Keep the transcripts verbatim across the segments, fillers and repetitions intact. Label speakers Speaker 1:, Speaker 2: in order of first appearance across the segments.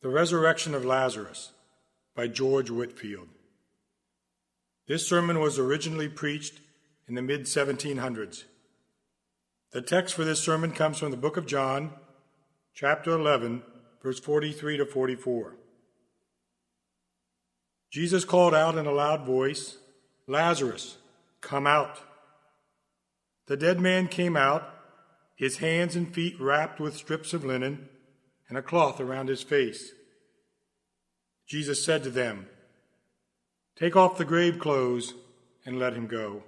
Speaker 1: The Resurrection of Lazarus by George Whitefield. This sermon was originally preached in the mid seventeen hundreds. The text for this sermon comes from the book of John, chapter eleven, verse forty-three to forty-four. Jesus called out in a loud voice, "Lazarus, come out." The dead man came out, his hands and feet wrapped with strips of linen, and a cloth around his face. Jesus said to them, "Take off the grave clothes and let him go."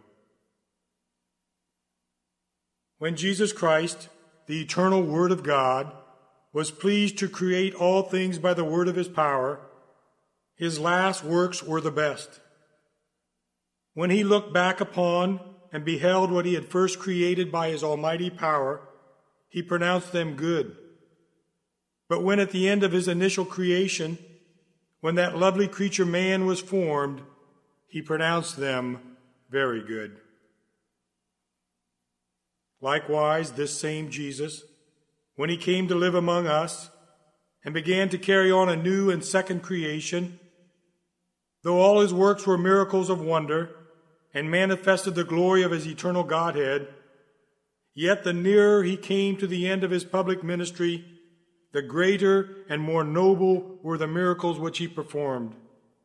Speaker 1: When Jesus Christ, the eternal Word of God, was pleased to create all things by the word of his power, his last works were the best. When he looked back upon and beheld what he had first created by his almighty power, he pronounced them good. But when at the end of his initial creation, when that lovely creature man was formed, he pronounced them very good. Likewise, this same Jesus, when he came to live among us and began to carry on a new and second creation, though all his works were miracles of wonder and manifested the glory of his eternal Godhead, yet the nearer he came to the end of his public ministry, the greater and more noble were the miracles which he performed.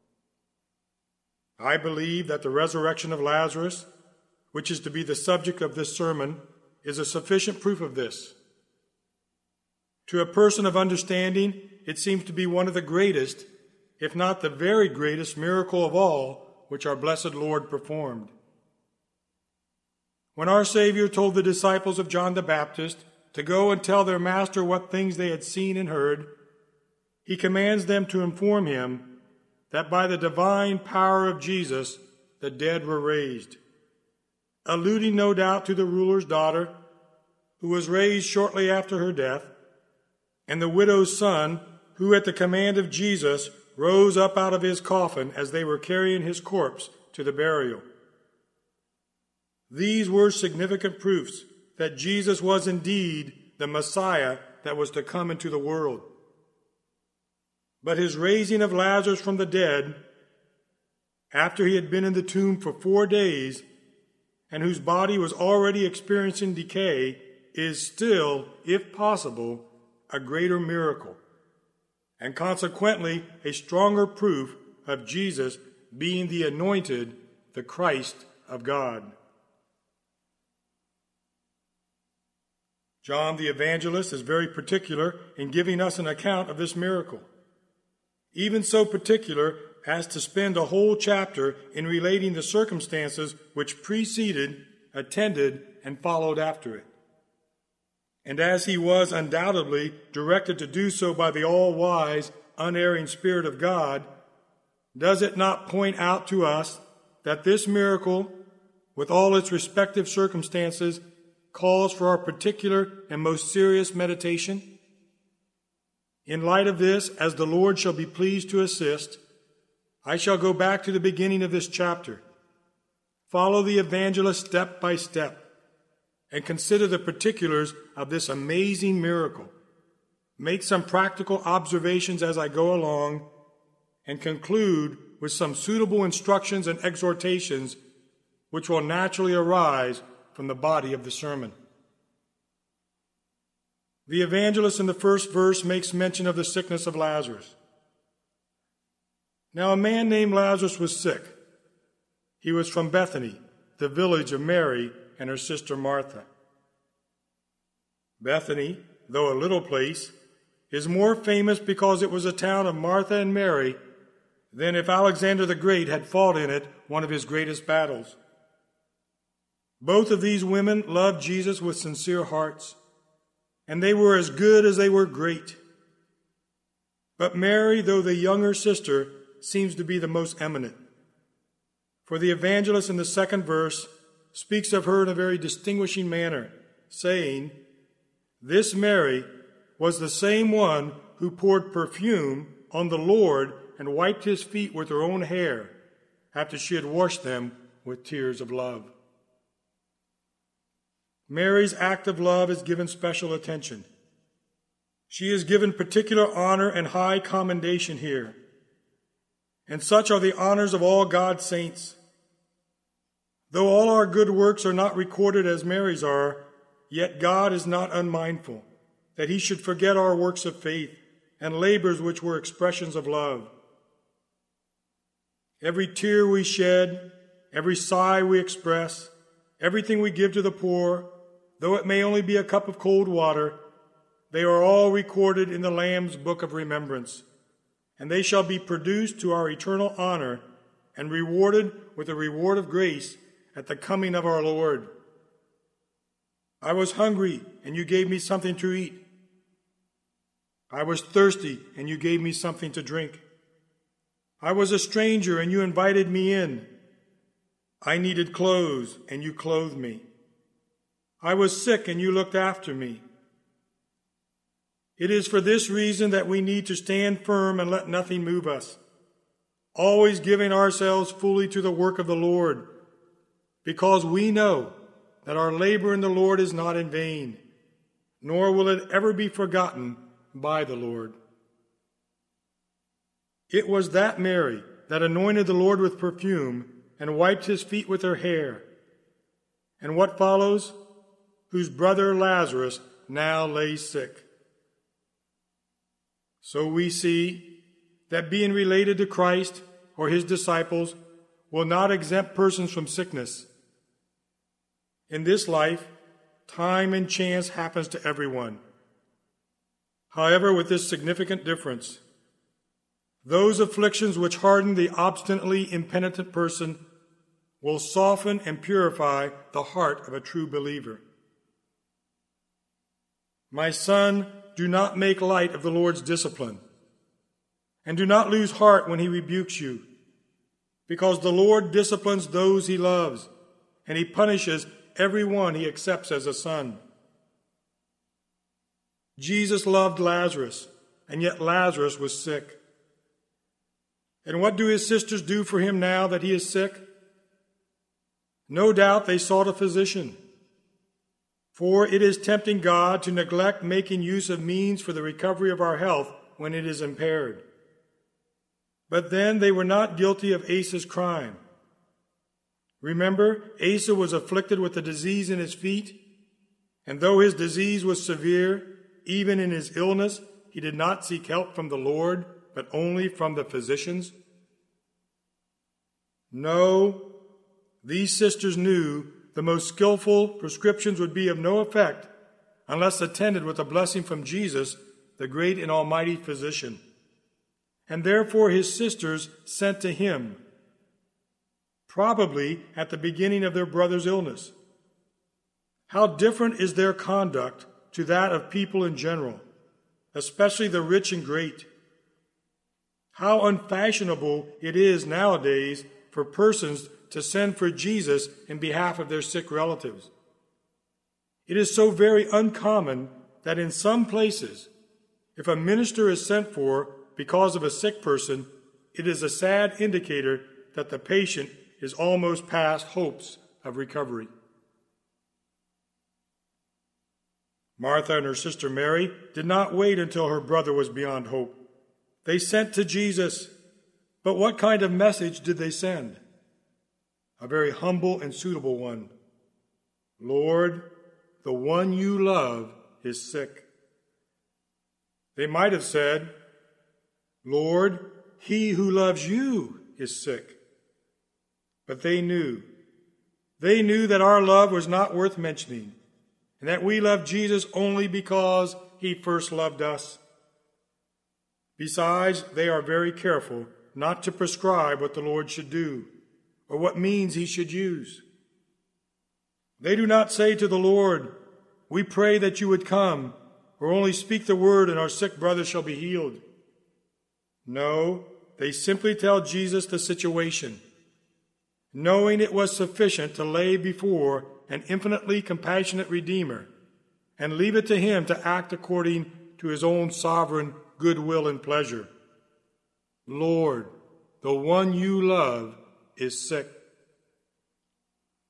Speaker 1: I believe that the resurrection of Lazarus, which is to be the subject of this sermon, is a sufficient proof of this. To a person of understanding, it seems to be one of the greatest, if not the very greatest, miracle of all which our blessed Lord performed. When our Savior told the disciples of John the Baptist to go and tell their master what things they had seen and heard, he commands them to inform him that by the divine power of Jesus, the dead were raised, alluding no doubt to the ruler's daughter, who was raised shortly after her death, and the widow's son, who at the command of Jesus rose up out of his coffin as they were carrying his corpse to the burial. These were significant proofs that Jesus was indeed the Messiah that was to come into the world. But his raising of Lazarus from the dead, after he had been in the tomb for four days, and whose body was already experiencing decay, is still, if possible, a greater miracle, and consequently a stronger proof of Jesus being the anointed, the Christ of God. John the Evangelist is very particular in giving us an account of this miracle, even so particular as to spend a whole chapter in relating the circumstances which preceded, attended, and followed after it. And as he was undoubtedly directed to do so by the all-wise, unerring Spirit of God, does it not point out to us that this miracle, with all its respective circumstances, calls for our particular and most serious meditation? In light of this, as the Lord shall be pleased to assist, I shall go back to the beginning of this chapter, follow the evangelist step by step, and consider the particulars of this amazing miracle, make some practical observations as I go along, and conclude with some suitable instructions and exhortations which will naturally arise from the body of the sermon. The evangelist in the first verse makes mention of the sickness of Lazarus. Now a man named Lazarus was sick. He was from Bethany, the village of Mary and her sister Martha. Bethany, though a little place, is more famous because it was a town of Martha and Mary than if Alexander the Great had fought in it one of his greatest battles. Both of these women loved Jesus with sincere hearts, and they were as good as they were great. But Mary, though the younger sister, seems to be the most eminent. For the evangelist in the second verse speaks of her in a very distinguishing manner, saying, "This Mary was the same one who poured perfume on the Lord and wiped his feet with her own hair after she had washed them with tears of love." Mary's act of love is given special attention. She is given particular honor and high commendation here. And such are the honors of all God's saints. Though all our good works are not recorded as Mary's are, yet God is not unmindful that he should forget our works of faith and labors which were expressions of love. Every tear we shed, every sigh we express, everything we give to the poor, though it may only be a cup of cold water, they are all recorded in the Lamb's book of remembrance, and they shall be produced to our eternal honor and rewarded with the reward of grace at the coming of our Lord. I was hungry, and you gave me something to eat. I was thirsty, and you gave me something to drink. I was a stranger, and you invited me in. I needed clothes, and you clothed me. I was sick, and you looked after me. It is for this reason that we need to stand firm and let nothing move us, always giving ourselves fully to the work of the Lord, because we know that our labor in the Lord is not in vain, nor will it ever be forgotten by the Lord. It was that Mary that anointed the Lord with perfume and wiped his feet with her hair. And what follows? Whose brother Lazarus now lay sick. So we see that being related to Christ or his disciples will not exempt persons from sickness. In this life, time and chance happens to everyone. However, with this significant difference, those afflictions which harden the obstinately impenitent person will soften and purify the heart of a true believer. My son, do not make light of the Lord's discipline, and do not lose heart when he rebukes you, because the Lord disciplines those he loves, and he punishes every one he accepts as a son. Jesus loved Lazarus, and yet Lazarus was sick. And what do his sisters do for him now that he is sick? No doubt they sought a physician. For it is tempting God to neglect making use of means for the recovery of our health when it is impaired. But then they were not guilty of Asa's crime. Remember, Asa was afflicted with a disease in his feet, and though his disease was severe, even in his illness, he did not seek help from the Lord, but only from the physicians. No, these sisters knew the most skillful prescriptions would be of no effect unless attended with a blessing from Jesus, the great and almighty physician. And therefore his sisters sent to him, probably at the beginning of their brother's illness. How different is their conduct to that of people in general, especially the rich and great. How unfashionable it is nowadays for persons to send for Jesus in behalf of their sick relatives. It is so very uncommon that in some places, if a minister is sent for because of a sick person, it is a sad indicator that the patient is almost past hopes of recovery. Martha and her sister Mary did not wait until her brother was beyond hope. They sent to Jesus, but what kind of message did they send? A very humble and suitable one. Lord, the one you love is sick. They might have said, Lord, he who loves you is sick. But they knew. They knew that our love was not worth mentioning, and that we love Jesus only because he first loved us. Besides, they are very careful not to prescribe what the Lord should do, or what means he should use. They do not say to the Lord, we pray that you would come, or only speak the word and our sick brother shall be healed. No, they simply tell Jesus the situation, knowing it was sufficient to lay before an infinitely compassionate Redeemer and leave it to him to act according to his own sovereign goodwill and pleasure. Lord, the one you love is sick.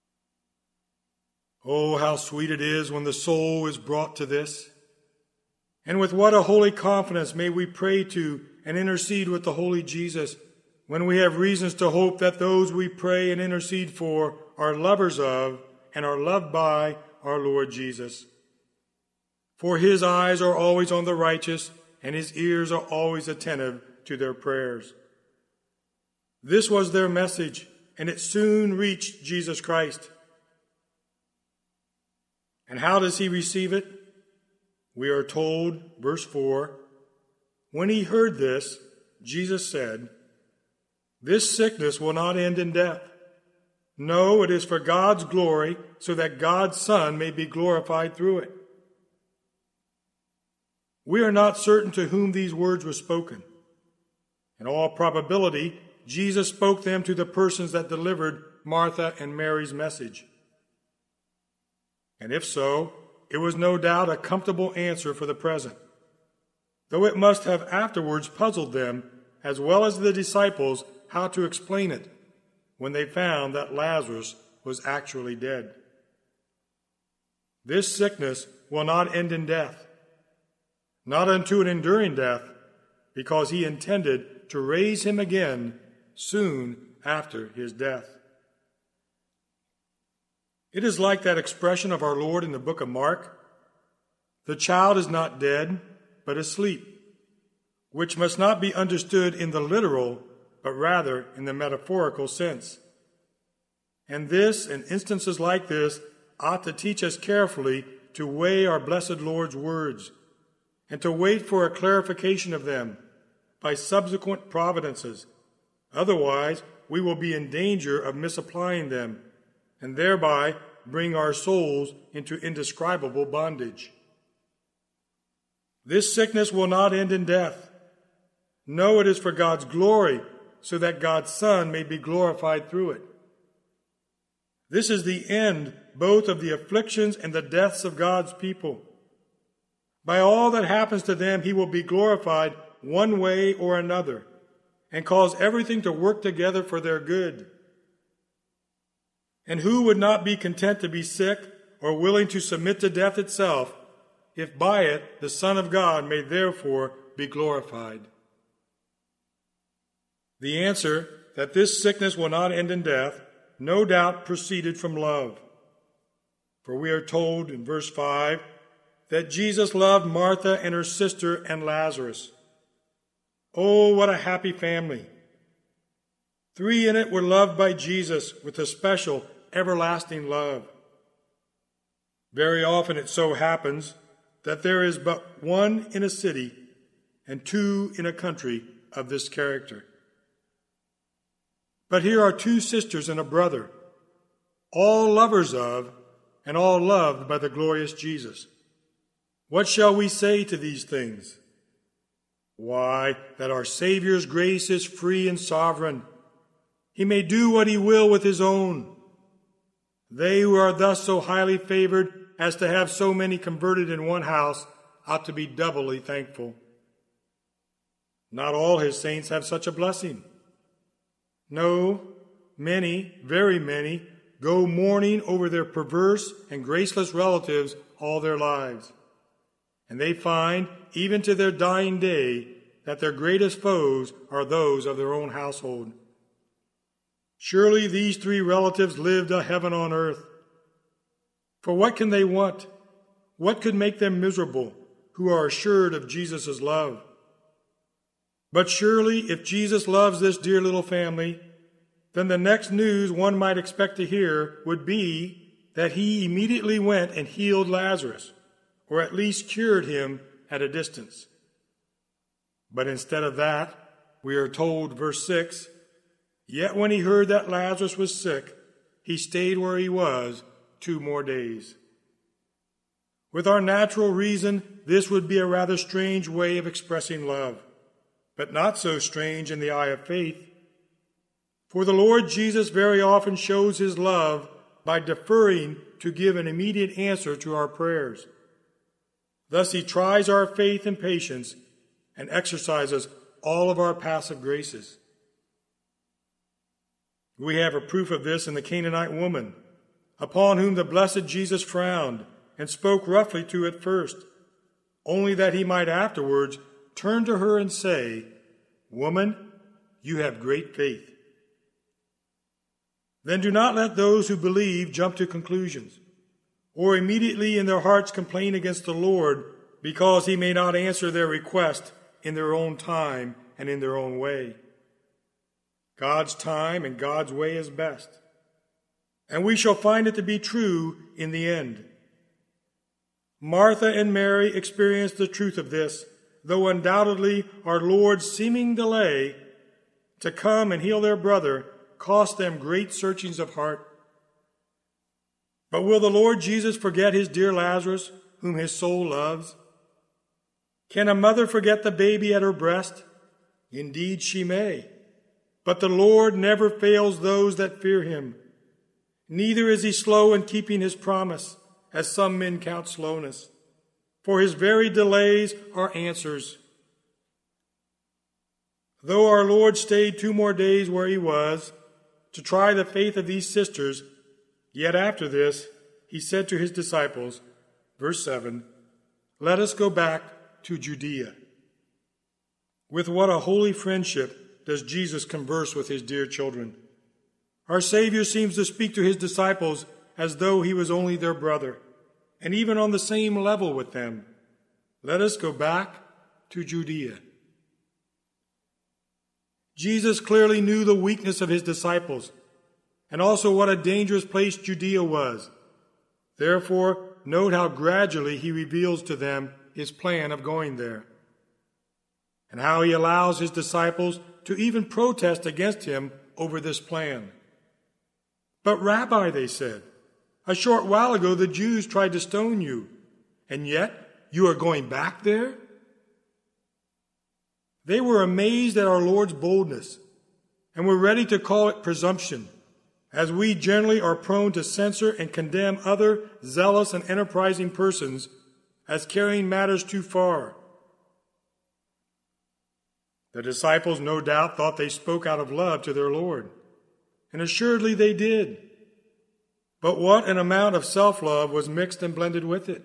Speaker 1: Oh, how sweet it is when the soul is brought to this. And with what a holy confidence may we pray to and intercede with the holy Jesus, when we have reasons to hope that those we pray and intercede for are lovers of and are loved by our Lord Jesus. For his eyes are always on the righteous, and his ears are always attentive to their prayers. This was their message, and it soon reached Jesus Christ. And how does he receive it? We are told, verse four, when he heard this, Jesus said, "This sickness will not end in death. No, it is for God's glory, so that God's Son may be glorified through it." We are not certain to whom these words were spoken. In all probability, Jesus spoke them to the persons that delivered Martha and Mary's message. And if so, it was no doubt a comfortable answer for the present, though it must have afterwards puzzled them, as well as the disciples, how to explain it when they found that Lazarus was actually dead. This sickness will not end in death, not unto an enduring death, because he intended to raise him again soon after his death. It is like that expression of our Lord in the book of Mark, "The child is not dead, but asleep," which must not be understood in the literal, but rather in the metaphorical sense. And this and instances like this ought to teach us carefully to weigh our blessed Lord's words and to wait for a clarification of them by subsequent providences. Otherwise, we will be in danger of misapplying them and thereby bring our souls into indescribable bondage. This sickness will not end in death. No, it is for God's glory, so that God's Son may be glorified through it. This is the end both of the afflictions and the deaths of God's people. By all that happens to them, he will be glorified one way or another, and cause everything to work together for their good. And who would not be content to be sick or willing to submit to death itself, if by it the Son of God may therefore be glorified? The answer that this sickness will not end in death no doubt proceeded from love. For we are told in verse five that Jesus loved Martha and her sister and Lazarus. Oh, what a happy family! Three in it were loved by Jesus with a special, everlasting love. Very often it so happens that there is but one in a city and two in a country of this character. But here are two sisters and a brother, all lovers of and all loved by the glorious Jesus. What shall we say to these things? Why, that our Savior's grace is free and sovereign. He may do what he will with his own. They who are thus so highly favored as to have so many converted in one house ought to be doubly thankful. Not all his saints have such a blessing. No, many, very many, go mourning over their perverse and graceless relatives all their lives. And they find, even to their dying day, that their greatest foes are those of their own household. Surely these three relatives lived a heaven on earth. For what can they want? What could make them miserable, who are assured of Jesus' love? But surely, if Jesus loves this dear little family, then the next news one might expect to hear would be that he immediately went and healed Lazarus, or at least cured him at a distance. But instead of that, we are told, verse six, yet when he heard that Lazarus was sick, he stayed where he was two more days. With our natural reason, this would be a rather strange way of expressing love, but not so strange in the eye of faith. For the Lord Jesus very often shows his love by deferring to give an immediate answer to our prayers. Thus he tries our faith and patience and exercises all of our passive graces. We have a proof of this in the Canaanite woman, upon whom the blessed Jesus frowned and spoke roughly to at first. only that he might afterwards turn to her and say, "Woman, you have great faith." Then do not let those who believe jump to conclusions, or immediately in their hearts complain against the Lord because he may not answer their request in their own time and in their own way. God's time and God's way is best, and we shall find it to be true in the end. Martha and Mary experienced the truth of this, though undoubtedly our Lord's seeming delay to come and heal their brother cost them great searchings of heart. But will the Lord Jesus forget his dear Lazarus, whom his soul loves? Can a mother forget the baby at her breast? Indeed, she may. But the Lord never fails those that fear him. Neither is he slow in keeping his promise, as some men count slowness, for his very delays are answers. Though our Lord stayed two more days where he was, to try the faith of these sisters, yet after this he said to his disciples, verse seven, "Let us go back to Judea." With what a holy friendship does Jesus converse with his dear children. Our Savior seems to speak to his disciples as though he was only their brother, and even on the same level with them. Let us go back to Judea. Jesus clearly knew the weakness of his disciples, and also what a dangerous place Judea was. Therefore, note how gradually he reveals to them his plan of going there, and how he allows his disciples to even protest against him over this plan. "But Rabbi," they said, "a short while ago the Jews tried to stone you, and yet you are going back there?" They were amazed at our Lord's boldness and were ready to call it presumption, as we generally are prone to censor and condemn other zealous and enterprising persons as carrying matters too far. The disciples no doubt thought they spoke out of love to their Lord, and assuredly they did. But what an amount of self-love was mixed and blended with it.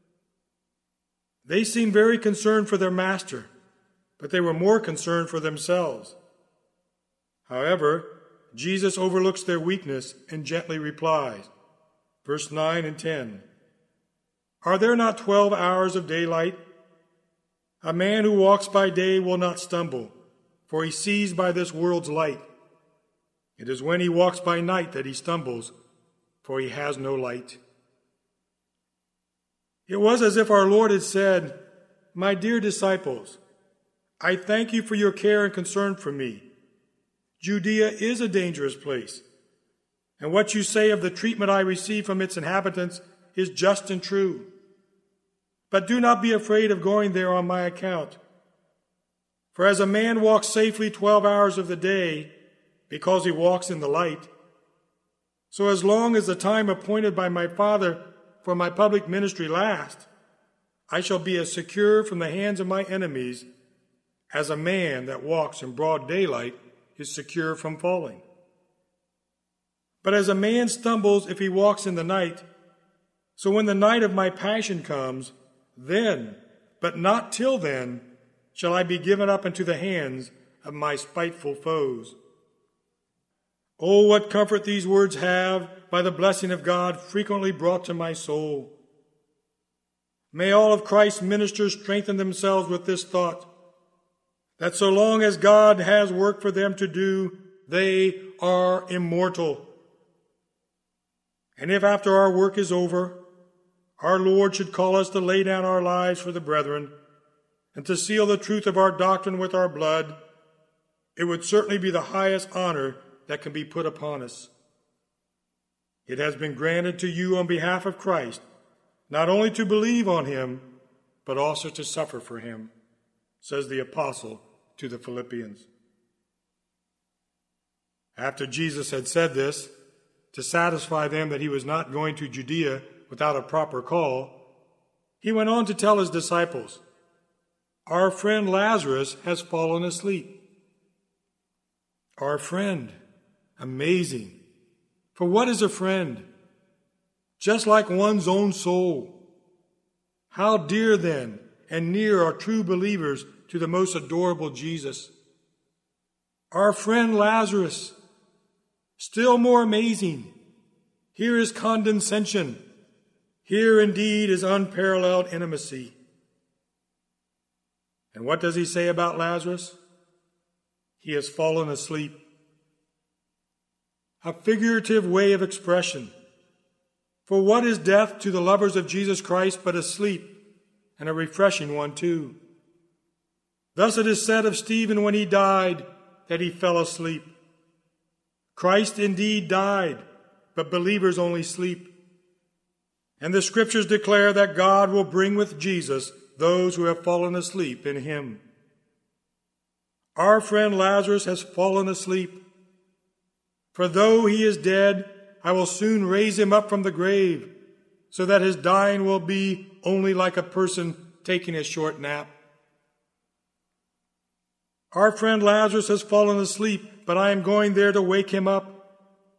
Speaker 1: They seemed very concerned for their master, but they were more concerned for themselves. However, Jesus overlooks their weakness and gently replies, verse nine and ten, "Are there not twelve hours of daylight? A man who walks by day will not stumble, for he sees by this world's light. It is when he walks by night that he stumbles, for he has no light." It was as if our Lord had said, "My dear disciples, I thank you for your care and concern for me. Judea is a dangerous place, and what you say of the treatment I receive from its inhabitants is just and true. But do not be afraid of going there on my account. For as a man walks safely twelve hours of the day because he walks in the light, so as long as the time appointed by my Father for my public ministry lasts, I shall be as secure from the hands of my enemies as a man that walks in broad daylight is secure from falling. But as a man stumbles if he walks in the night, so when the night of my passion comes, then, but not till then, shall I be given up into the hands of my spiteful foes." Oh, what comfort these words have, by the blessing of God, frequently brought to my soul. May all of Christ's ministers strengthen themselves with this thought, that so long as God has work for them to do, they are immortal. And if after our work is over, our Lord should call us to lay down our lives for the brethren and to seal the truth of our doctrine with our blood, it would certainly be the highest honor that can be put upon us. It has been granted to you on behalf of Christ, not only to believe on him, but also to suffer for him, says the apostle to the Philippians. After Jesus had said this, to satisfy them that he was not going to Judea without a proper call, he went on to tell his disciples, "Our friend Lazarus has fallen asleep." Our friend. Amazing. For what is a friend? Just like one's own soul. How dear then and near are true believers to the most adorable Jesus. Our friend Lazarus, still more amazing. Here is condescension. Here indeed is unparalleled intimacy. And what does he say about Lazarus? He has fallen asleep. A figurative way of expression. For what is death to the lovers of Jesus Christ but a sleep, and a refreshing one too? Thus it is said of Stephen when he died that he fell asleep. Christ indeed died, but believers only sleep. And the scriptures declare that God will bring with Jesus those who have fallen asleep in him. Our friend Lazarus has fallen asleep. For though he is dead, I will soon raise him up from the grave, so that his dying will be only like a person taking a short nap. Our friend Lazarus has fallen asleep, but I am going there to wake him up.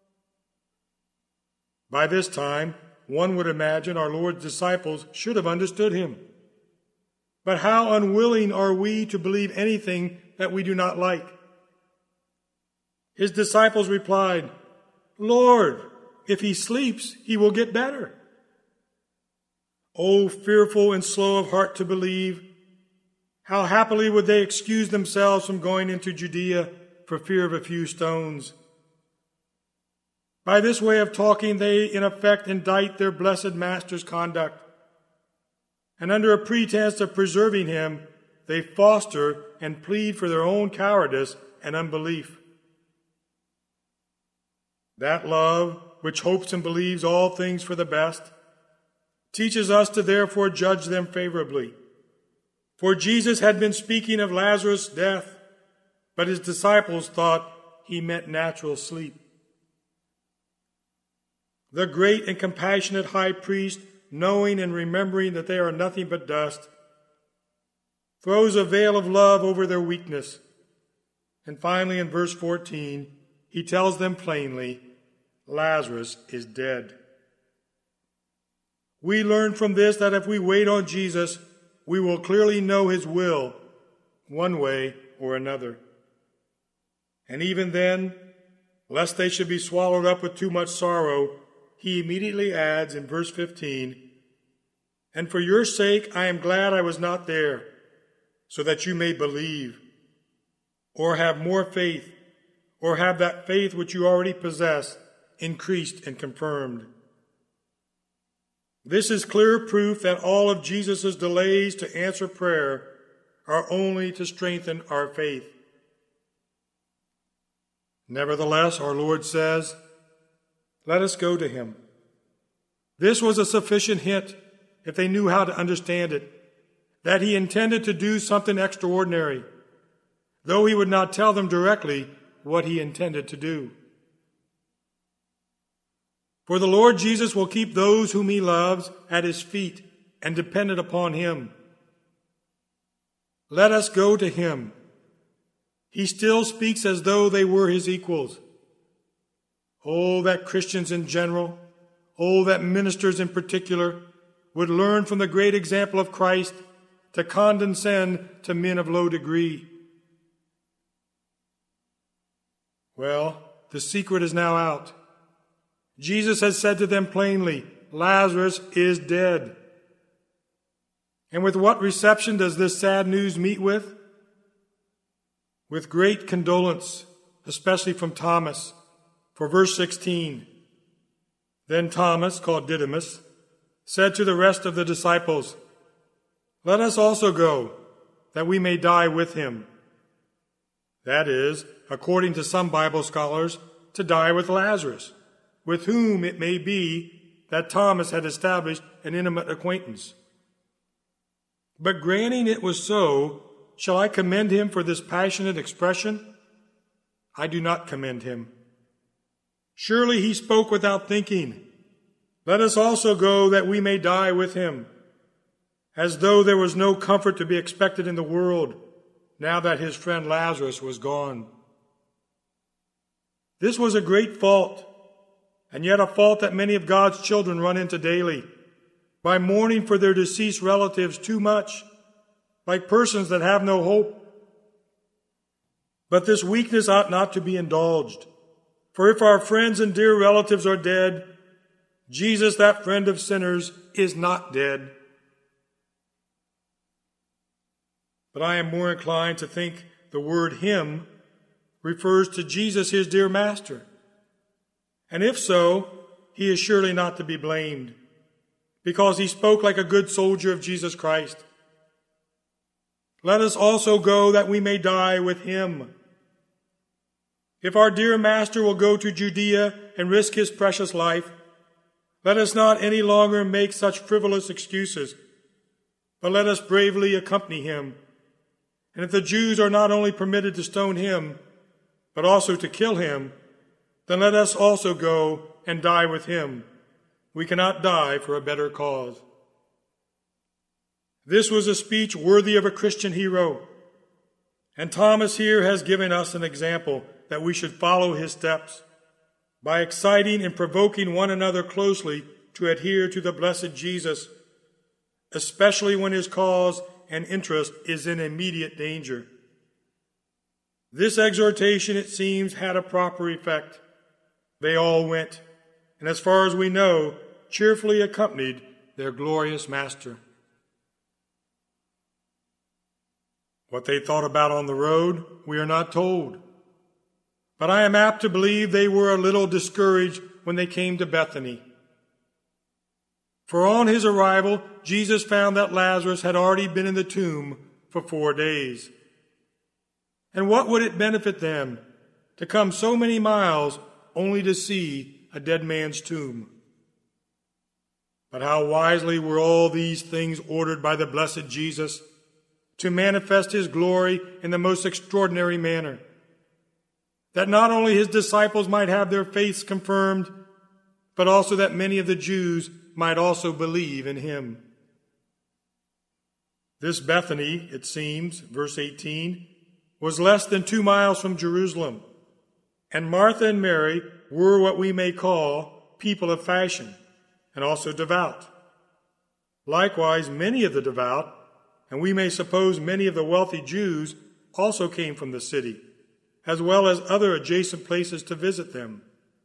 Speaker 1: By this time, one would imagine our Lord's disciples should have understood him. But how unwilling are we to believe anything that we do not like? His disciples replied, Lord, if he sleeps, he will get better. Oh, fearful and slow of heart to believe, how happily would they excuse themselves from going into Judea for fear of a few stones. By this way of talking, they in effect indict their blessed Master's conduct. And under a pretense of preserving him, they foster and plead for their own cowardice and unbelief. That love, which hopes and believes all things for the best, teaches us to therefore judge them favorably. For Jesus had been speaking of Lazarus' death, but his disciples thought he meant natural sleep. The great and compassionate high priest, knowing and remembering that they are nothing but dust, throws a veil of love over their weakness. And finally, in verse fourteen, he tells them plainly, Lazarus is dead. We learn from this that if we wait on Jesus, we will clearly know his will, one way or another. And even then, lest they should be swallowed up with too much sorrow, he immediately adds in verse fifteen, And for your sake I am glad I was not there, so that you may believe, or have more faith, or have that faith which you already possess increased and confirmed. This is clear proof that all of Jesus' delays to answer prayer are only to strengthen our faith. Nevertheless, our Lord says, let us go to him. This was a sufficient hint, if they knew how to understand it, that he intended to do something extraordinary, though he would not tell them directly what he intended to do. For the Lord Jesus will keep those whom he loves at his feet and dependent upon him. Let us go to him. He still speaks as though they were his equals. Oh, that Christians in general, oh, that ministers in particular, would learn from the great example of Christ to condescend to men of low degree. Well, the secret is now out. Jesus has said to them plainly, Lazarus is dead. And with what reception does this sad news meet with? With great condolence, especially from Thomas. For verse sixteen, Then Thomas, called Didymus, said to the rest of the disciples, Let us also go, that we may die with him. That is, according to some Bible scholars, to die with Lazarus, with whom it may be that Thomas had established an intimate acquaintance. But granting it was so, shall I commend him for this passionate expression? I do not commend him. Surely he spoke without thinking. Let us also go that we may die with him, as though there was no comfort to be expected in the world, now that his friend Lazarus was gone. This was a great fault, and yet a fault that many of God's children run into daily, by mourning for their deceased relatives too much like persons that have no hope. But this weakness ought not to be indulged. For if our friends and dear relatives are dead, Jesus, that friend of sinners, is not dead. But I am more inclined to think the word him refers to Jesus, his dear master. And if so, he is surely not to be blamed, because he spoke like a good soldier of Jesus Christ. Let us also go that we may die with him. If our dear master will go to Judea and risk his precious life, let us not any longer make such frivolous excuses, but let us bravely accompany him. And if the Jews are not only permitted to stone him, but also to kill him, then let us also go and die with him. We cannot die for a better cause. This was a speech worthy of a Christian hero, and Thomas here has given us an example that we should follow his steps by exciting and provoking one another closely to adhere to the blessed Jesus, especially when his cause and interest is in immediate danger. This exhortation, it seems, had a proper effect. They all went, and as far as we know, cheerfully accompanied their glorious master. What they thought about on the road, we are not told. But I am apt to believe they were a little discouraged when they came to Bethany. For on his arrival, Jesus found that Lazarus had already been in the tomb for four days. And what would it benefit them to come so many miles only to see a dead man's tomb? But how wisely were all these things ordered by the blessed Jesus to manifest his glory in the most extraordinary manner, that not only his disciples might have their faiths confirmed, but also that many of the Jews might also believe in him. This Bethany, it seems, verse eighteen, was less than two miles from Jerusalem, and Martha and Mary were what we may call people of fashion, and also devout. Likewise, many of the devout, and we may suppose many of the wealthy Jews, also came from the city, as well as other adjacent places to visit them.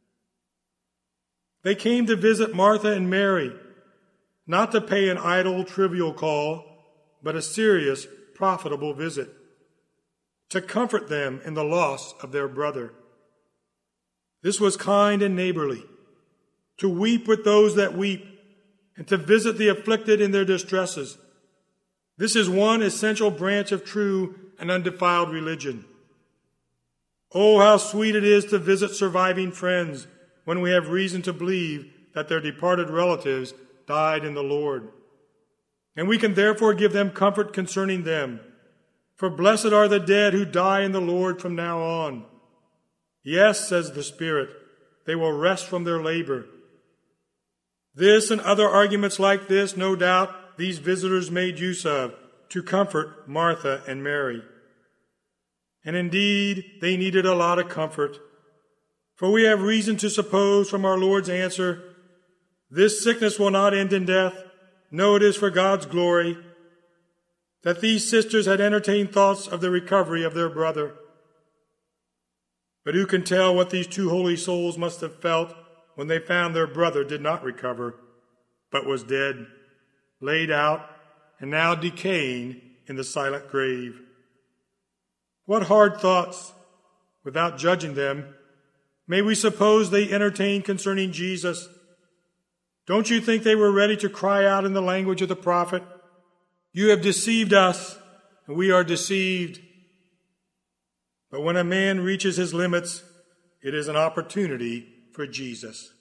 Speaker 1: They came to visit Martha and Mary, not to pay an idle, trivial call, but a serious, profitable visit, to comfort them in the loss of their brother. This was kind and neighborly, to weep with those that weep, and to visit the afflicted in their distresses. This is one essential branch of true and undefiled religion. Oh, how sweet it is to visit surviving friends when we have reason to believe that their departed relatives died in the Lord. And we can therefore give them comfort concerning them. For blessed are the dead who die in the Lord from now on. Yes, says the Spirit, they will rest from their labor. This and other arguments like this, no doubt, these visitors made use of to comfort Martha and Mary. And indeed, they needed a lot of comfort. For we have reason to suppose from our Lord's answer, this sickness will not end in death. No, it is for God's glory, that these sisters had entertained thoughts of the recovery of their brother. But who can tell what these two holy souls must have felt when they found their brother did not recover, but was dead, laid out, and now decaying in the silent grave? What hard thoughts, without judging them, may we suppose they entertained concerning Jesus? Don't you think they were ready to cry out in the language of the prophet, "You have deceived us, and we are deceived"? But when a man reaches his limits, it is an opportunity for Jesus.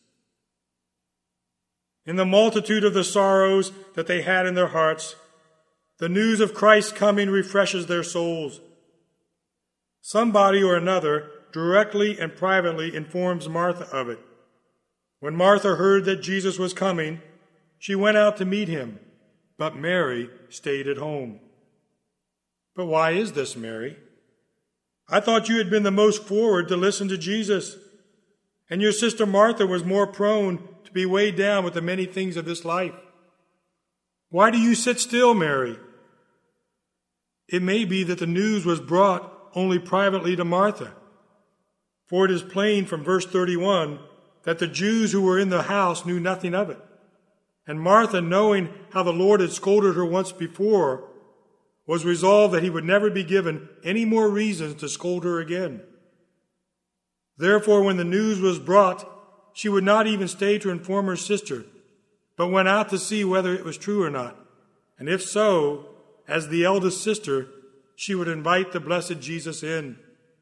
Speaker 1: In the multitude of the sorrows that they had in their hearts, the news of Christ's coming refreshes their souls. Somebody or another directly and privately informs Martha of it. When Martha heard that Jesus was coming, she went out to meet him, but Mary stayed at home. But why is this, Mary? I thought you had been the most forward to listen to Jesus, and your sister Martha was more prone to be weighed down with the many things of this life. Why do you sit still, Mary? It may be that the news was brought only privately to Martha. For it is plain from verse thirty-one that the Jews who were in the house knew nothing of it. And Martha, knowing how the Lord had scolded her once before, was resolved that he would never be given any more reasons to scold her again. Therefore, when the news was brought, she would not even stay to inform her sister, but went out to see whether it was true or not. And if so, as the eldest sister, she would invite the blessed Jesus in.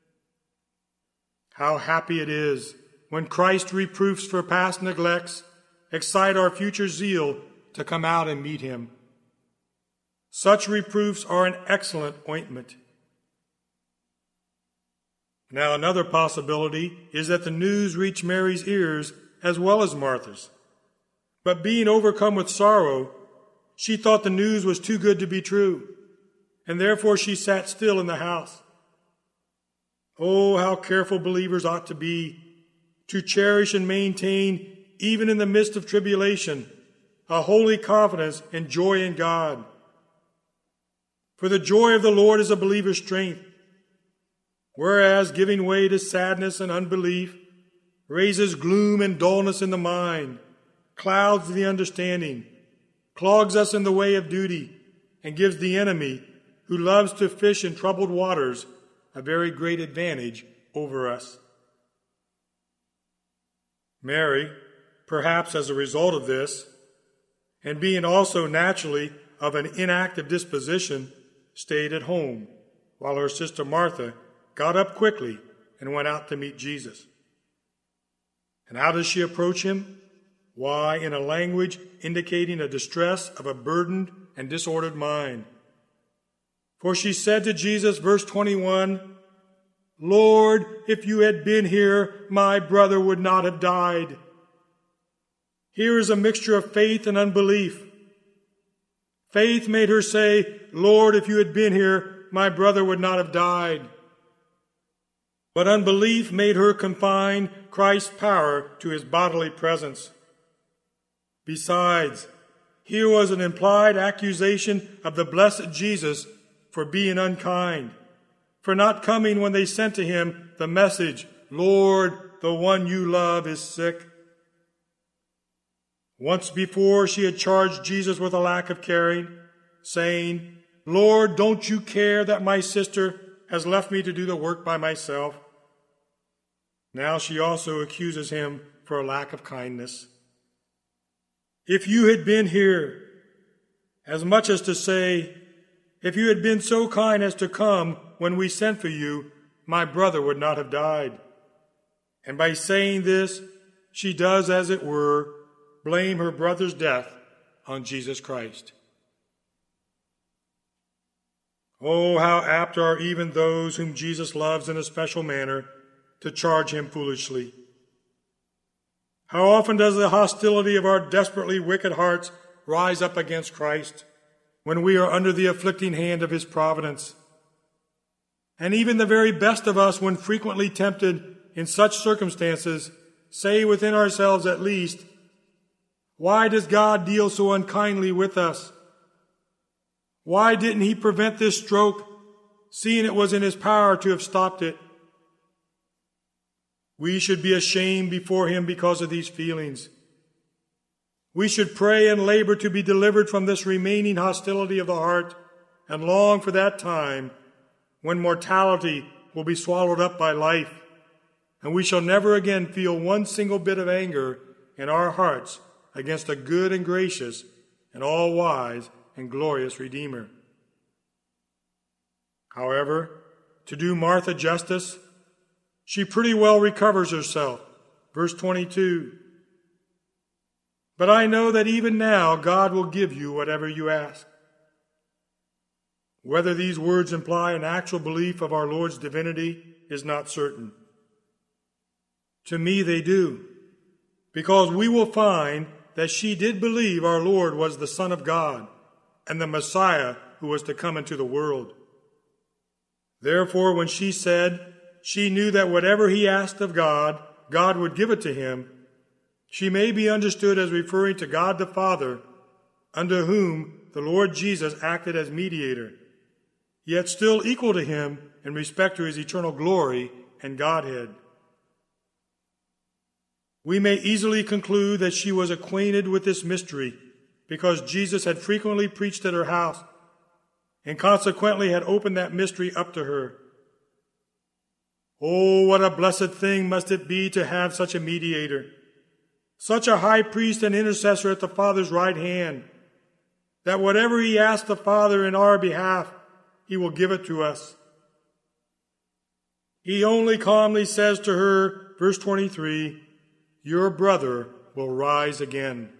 Speaker 1: How happy it is when Christ's reproofs for past neglects excite our future zeal to come out and meet him. Such reproofs are an excellent ointment. Now, another possibility is that the news reached Mary's ears as well as Martha's. But being overcome with sorrow, she thought the news was too good to be true, and therefore she sat still in the house. Oh, how careful believers ought to be to cherish and maintain, even in the midst of tribulation, a holy confidence and joy in God. For the joy of the Lord is a believer's strength, whereas giving way to sadness and unbelief raises gloom and dullness in the mind, clouds the understanding, clogs us in the way of duty, and gives the enemy, who loves to fish in troubled waters, a very great advantage over us. Mary, perhaps as a result of this, and being also naturally of an inactive disposition, stayed at home, while her sister Martha got up quickly and went out to meet Jesus. And how does she approach him? Why, in a language indicating a distress of a burdened and disordered mind. For she said to Jesus, verse twenty-one, "Lord, if you had been here, my brother would not have died." Here is a mixture of faith and unbelief. Faith made her say, "Lord, if you had been here, my brother would not have died." But unbelief made her confine Christ's power to his bodily presence. Besides, here was an implied accusation of the blessed Jesus for being unkind, for not coming when they sent to him the message, "Lord, the one you love is sick." Once before she had charged Jesus with a lack of caring, saying, "Lord, don't you care that my sister has left me to do the work by myself?" Now she also accuses him for a lack of kindness. "If you had been here," as much as to say, "If you had been so kind as to come when we sent for you, my brother would not have died." And by saying this, she does, as it were, blame her brother's death on Jesus Christ. Oh, how apt are even those whom Jesus loves in a special manner to charge him foolishly. How often does the hostility of our desperately wicked hearts rise up against Christ when we are under the afflicting hand of his providence? And even the very best of us, when frequently tempted in such circumstances, say within ourselves at least, "Why does God deal so unkindly with us? Why didn't he prevent this stroke, seeing it was in his power to have stopped it?" We should be ashamed before him because of these feelings. We should pray and labor to be delivered from this remaining hostility of the heart, and long for that time when mortality will be swallowed up by life, and we shall never again feel one single bit of anger in our hearts against a good and gracious and all-wise and glorious Redeemer. However, to do Martha justice, she pretty well recovers herself. Verse twenty-two, "But I know that even now God will give you whatever you ask." Whether these words imply an actual belief of our Lord's divinity is not certain. To me they do, because we will find that she did believe our Lord was the Son of God and the Messiah who was to come into the world. Therefore, when she said she knew that whatever he asked of God, God would give it to him, she may be understood as referring to God the Father, under whom the Lord Jesus acted as mediator. yet still equal to him in respect to his eternal glory and Godhead. We may easily conclude that she was acquainted with this mystery because Jesus had frequently preached at her house and consequently had opened that mystery up to her. Oh, what a blessed thing must it be to have such a mediator, such a high priest and intercessor at the Father's right hand, that whatever he asks the Father in our behalf, he will give it to us. He only calmly says to her, verse twenty-three, "Your brother will rise again."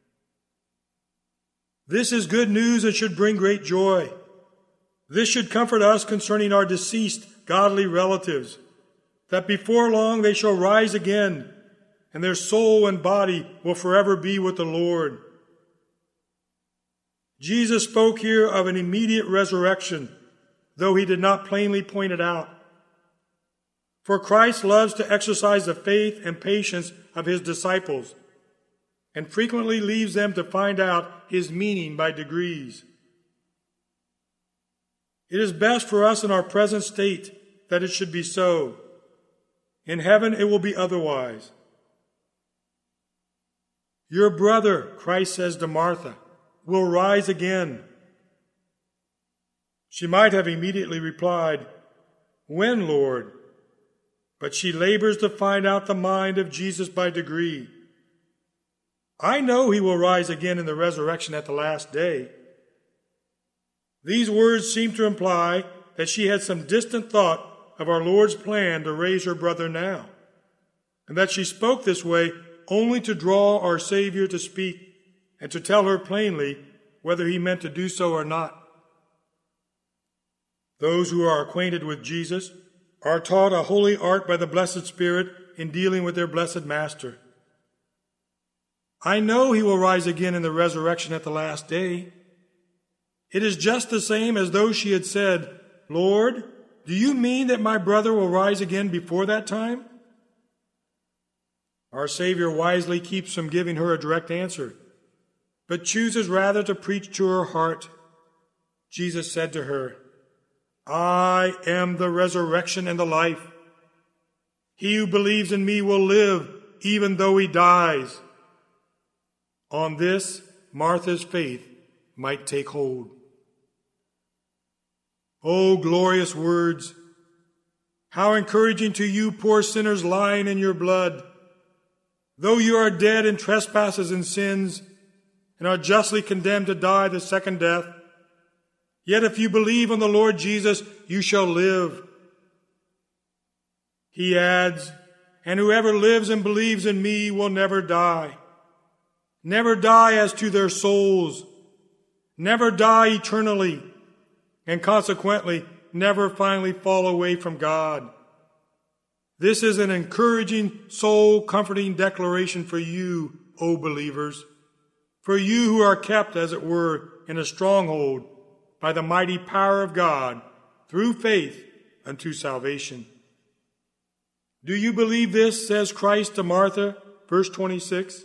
Speaker 1: This is good news and should bring great joy. This should comfort us concerning our deceased godly relatives, that before long they shall rise again, and their soul and body will forever be with the Lord. Jesus spoke here of an immediate resurrection, though he did not plainly point it out. For Christ loves to exercise the faith and patience of his disciples, and frequently leaves them to find out his meaning by degrees. It is best for us in our present state that it should be so. In heaven it will be otherwise. Your brother, Christ says to Martha, will rise again. She might have immediately replied, "When, Lord?" But she labors to find out the mind of Jesus by degree. I know he will rise again in the resurrection at the last day. These words seem to imply that she had some distant thought of our Lord's plan to raise her brother now, and that she spoke this way only to draw our Savior to speak and to tell her plainly whether he meant to do so or not. Those who are acquainted with Jesus are taught a holy art by the blessed Spirit in dealing with their blessed Master. I know he will rise again in the resurrection at the last day. It is just the same as though she had said, "Lord, do you mean that my brother will rise again before that time?" Our Savior wisely keeps from giving her a direct answer, but chooses rather to preach to her heart. Jesus said to her, "I am the resurrection and the life. He who believes in me will live even though he dies." On this, Martha's faith might take hold. Oh, glorious words! How encouraging to you, poor sinners lying in your blood. Though you are dead in trespasses and sins, and are justly condemned to die the second death, yet if you believe on the Lord Jesus, you shall live. He adds, "And whoever lives and believes in me will never die." Never die as to their souls, never die eternally, and consequently never finally fall away from God. This is an encouraging, soul-comforting declaration for you, O believers, for you who are kept, as it were, in a stronghold by the mighty power of God through faith unto salvation. Do you believe this, says Christ to Martha, verse twenty-six?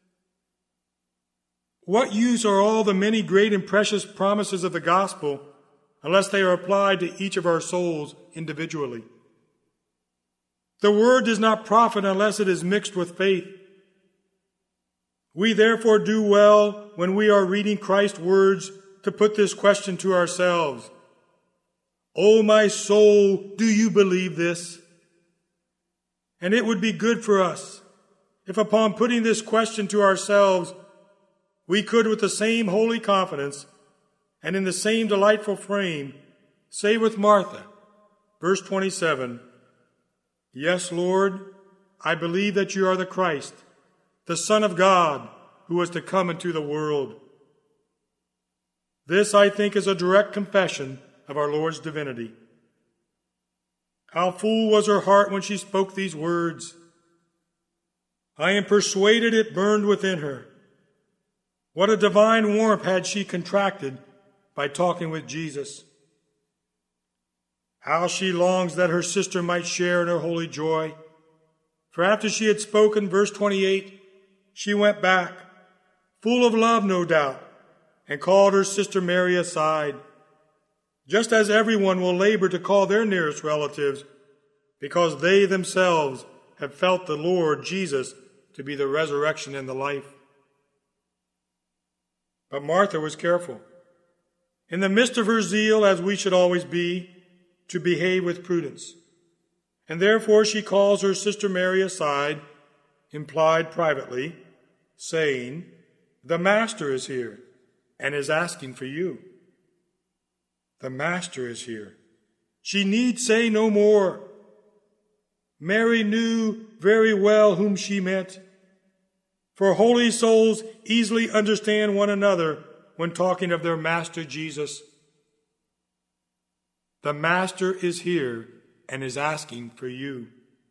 Speaker 1: What use are all the many great and precious promises of the gospel unless they are applied to each of our souls individually? The word does not profit unless it is mixed with faith. We therefore do well when we are reading Christ's words to put this question to ourselves. O my soul, do you believe this? And it would be good for us if upon putting this question to ourselves, we could with the same holy confidence and in the same delightful frame say with Martha, verse twenty-seven, "Yes, Lord, I believe that you are the Christ, the Son of God, who was to come into the world." This, I think, is a direct confession of our Lord's divinity. How full was her heart when she spoke these words! I am persuaded it burned within her. What a divine warmth had she contracted by talking with Jesus. How she longs that her sister might share in her holy joy. For after she had spoken, verse twenty-eight, she went back, full of love, no doubt, and called her sister Mary aside. just as everyone will labor to call their nearest relatives, because they themselves have felt the Lord Jesus to be the resurrection and the life. But Martha was careful, in the midst of her zeal, as we should always be, to behave with prudence. And therefore she calls her sister Mary aside, implied privately, saying, "The Master is here, and is asking for you." The Master is here. She need say no more. Mary knew very well whom she meant, for holy souls easily understand one another when talking of their Master Jesus. The Master is here and is asking for you.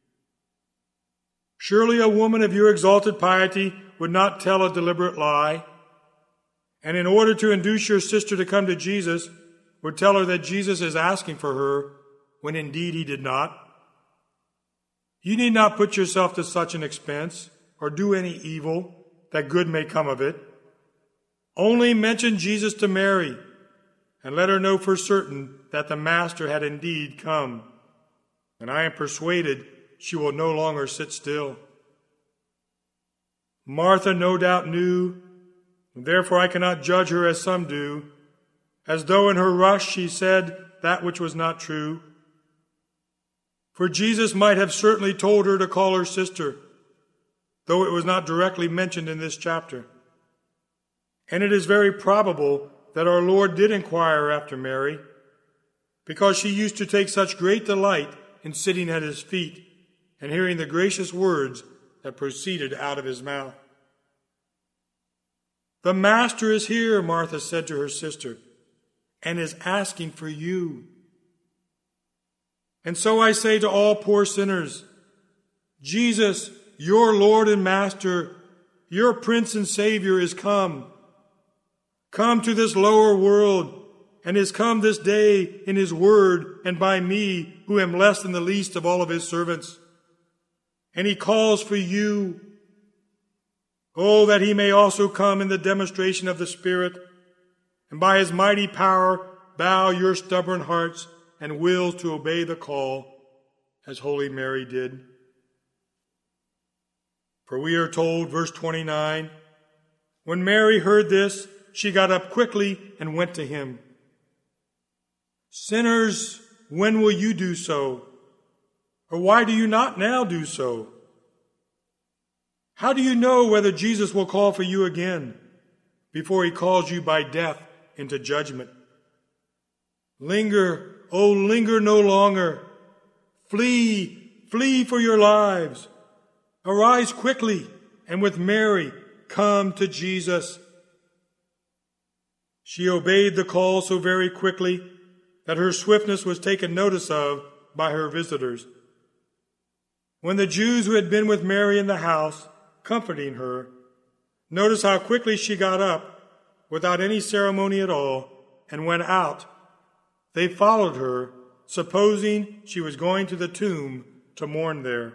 Speaker 1: Surely a woman of your exalted piety would not tell a deliberate lie, and in order to induce your sister to come to Jesus, would tell her that Jesus is asking for her, when indeed he did not. You need not put yourself to such an expense, or do any evil, that good may come of it. Only mention Jesus to Mary, and let her know for certain that the Master had indeed come, and I am persuaded she will no longer sit still. Martha no doubt knew, and therefore I cannot judge her as some do, as though in her rush she said that which was not true. For Jesus might have certainly told her to call her sister, though it was not directly mentioned in this chapter. And it is very probable that our Lord did inquire after Mary, because she used to take such great delight in sitting at his feet and hearing the gracious words that proceeded out of his mouth. The Master is here, Martha said to her sister, and is asking for you. And so I say to all poor sinners, Jesus, your Lord and Master, your Prince and Savior, is come. Come to this lower world, and is come this day in his word and by me, who am less than the least of all of his servants. And he calls for you. Oh, that he may also come in the demonstration of the Spirit, and by his mighty power bow your stubborn hearts and wills to obey the call, as Holy Mary did. For we are told, verse twenty-nine, when Mary heard this, she got up quickly and went to him. Sinners, when will you do so? Or why do you not now do so? How do you know whether Jesus will call for you again before he calls you by death into judgment? Linger, oh, linger no longer. Flee, flee for your lives. Arise quickly, and with Mary come to Jesus. She obeyed the call so very quickly that her swiftness was taken notice of by her visitors. When the Jews who had been with Mary in the house, comforting her, noticed how quickly she got up without any ceremony at all and went out, they followed her, supposing she was going to the tomb to mourn there.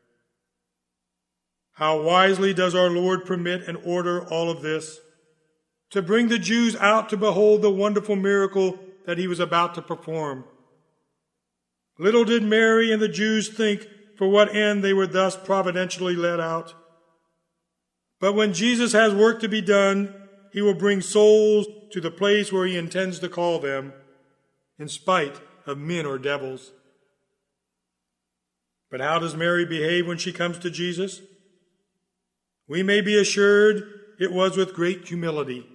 Speaker 1: How wisely does our Lord permit and order all of this, to bring the Jews out to behold the wonderful miracle that he was about to perform. Little did Mary and the Jews think for what end they were thus providentially led out. But when Jesus has work to be done, he will bring souls to the place where he intends to call them, in spite of men or devils. But how does Mary behave when she comes to Jesus? We may be assured it was with great humility.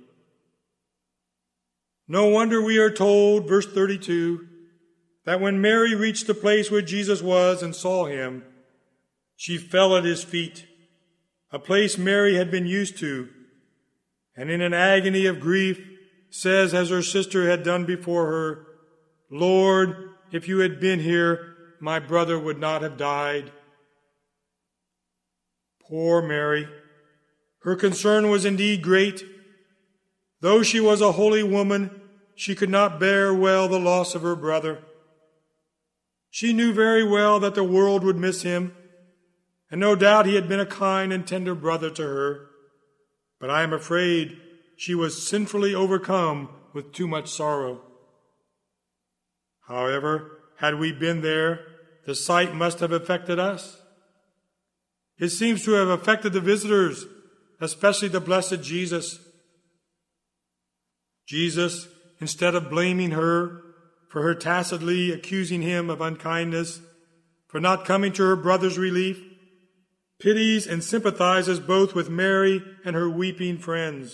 Speaker 1: No wonder we are told, verse thirty-two, that when Mary reached the place where Jesus was and saw him, she fell at his feet, a place Mary had been used to, and in an agony of grief says, as her sister had done before her, Lord, if you had been here, my brother would not have died. Poor Mary. Her concern was indeed great. Though she was a holy woman, she could not bear well the loss of her brother. She knew very well that the world would miss him, and no doubt he had been a kind and tender brother to her. But I am afraid she was sinfully overcome with too much sorrow. However, had we been there, the sight must have affected us. It seems to have affected the visitors, especially the blessed Jesus. Jesus, instead of blaming her for her tacitly accusing him of unkindness, for not coming to her brother's relief, pities and sympathizes both with Mary and her weeping friends.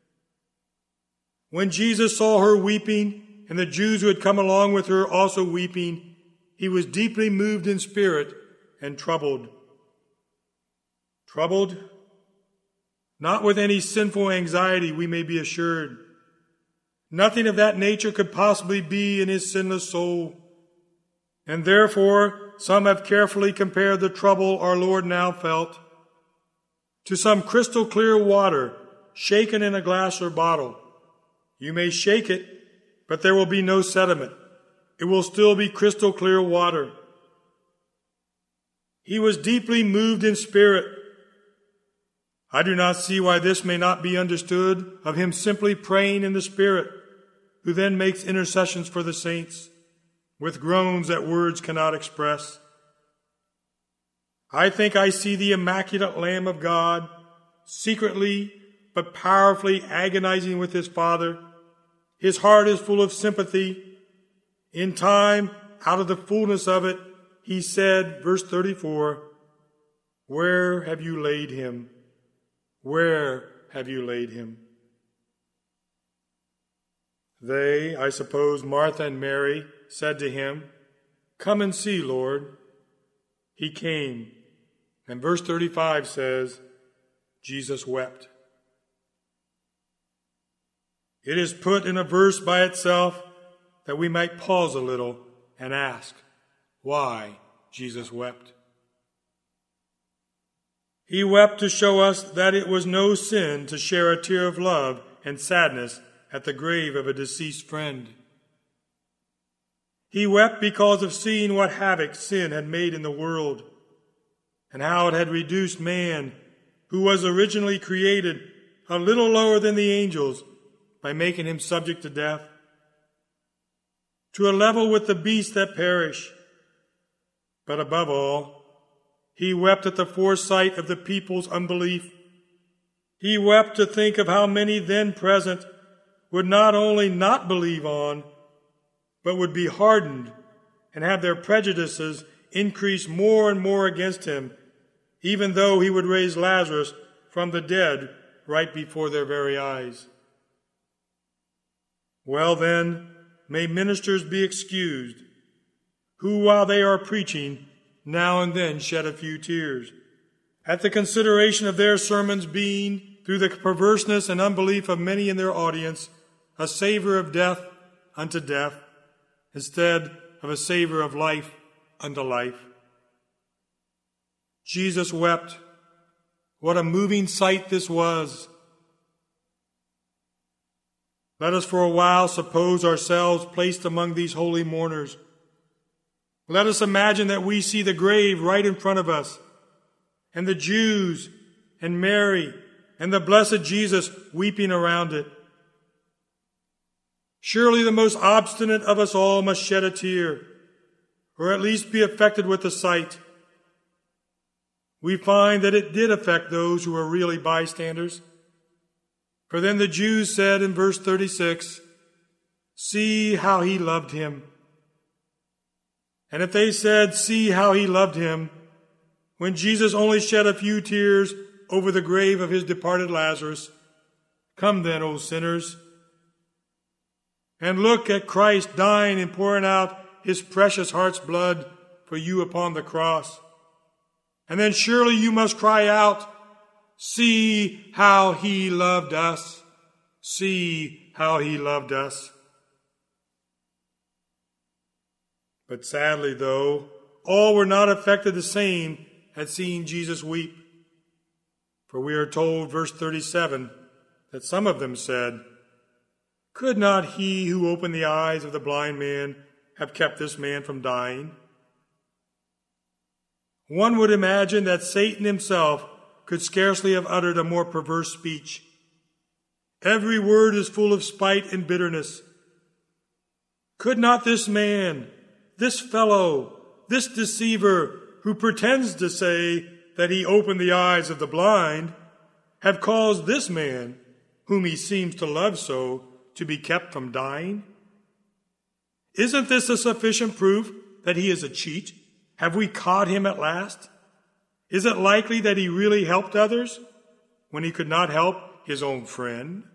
Speaker 1: When Jesus saw her weeping, and the Jews who had come along with her also weeping, he was deeply moved in spirit and troubled. Troubled? Not with any sinful anxiety, we may be assured. Nothing of that nature could possibly be in his sinless soul. And therefore, some have carefully compared the trouble our Lord now felt to some crystal clear water shaken in a glass or bottle. You may shake it, but there will be no sediment. It will still be crystal clear water. He was deeply moved in spirit. I do not see why this may not be understood of him simply praying in the Spirit, who then makes intercessions for the saints with groans that words cannot express. I think I see the immaculate Lamb of God secretly but powerfully agonizing with his Father. His heart is full of sympathy. In time, out of the fullness of it, he said, verse thirty-four, "Where have you laid him? Where have you laid him?" They, I suppose Martha and Mary, said to him, "Come and see, Lord." He came, and verse thirty-five says, Jesus wept. It is put in a verse by itself that we might pause a little and ask why Jesus wept. He wept to show us that it was no sin to share a tear of love and sadness at the grave of a deceased friend. He wept because of seeing what havoc sin had made in the world and how it had reduced man, who was originally created a little lower than the angels, by making him subject to death, to a level with the beasts that perish. But above all, he wept at the foresight of the people's unbelief. He wept to think of how many then present would not only not believe on, but would be hardened and have their prejudices increase more and more against him, even though he would raise Lazarus from the dead right before their very eyes. Well then, may ministers be excused, who while they are preaching, now and then shed a few tears, at the consideration of their sermons being, through the perverseness and unbelief of many in their audience, a savor of death unto death, instead of a savor of life unto life. Jesus wept. What a moving sight this was. Let us for a while suppose ourselves placed among these holy mourners. Let us imagine that we see the grave right in front of us, and the Jews and Mary and the blessed Jesus weeping around it. Surely the most obstinate of us all must shed a tear, or at least be affected with the sight. We find that it did affect those who were really bystanders. For then the Jews said in verse thirty-six, "See how he loved him." And if they said, "See how he loved him," when Jesus only shed a few tears over the grave of his departed Lazarus, come then, O sinners, and look at Christ dying and pouring out his precious heart's blood for you upon the cross. And then surely you must cry out, "See how he loved us. See how he loved us." But sadly, though, all were not affected the same at seeing Jesus weep. For we are told, verse thirty-seven, that some of them said, "Could not he who opened the eyes of the blind man have kept this man from dying?" One would imagine that Satan himself could scarcely have uttered a more perverse speech. Every word is full of spite and bitterness. Could not this man, this fellow, this deceiver who pretends to say that he opened the eyes of the blind, have caused this man, whom he seems to love so, to be kept from dying? Isn't this a sufficient proof that he is a cheat? Have we caught him at last? Is it likely that he really helped others when he could not help his own friend?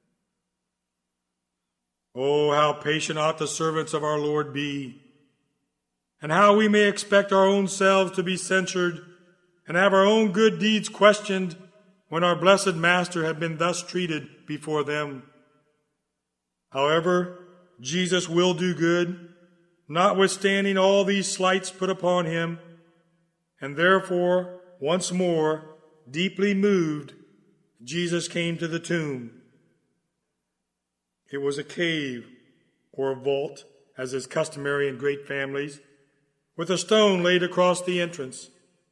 Speaker 1: Oh, how patient ought the servants of our Lord be, and how we may expect our own selves to be censured and have our own good deeds questioned when our blessed Master had been thus treated before them. However, Jesus will do good, notwithstanding all these slights put upon him, and therefore, once more, deeply moved, Jesus came to the tomb. It was a cave or a vault, as is customary in great families, with a stone laid across the entrance.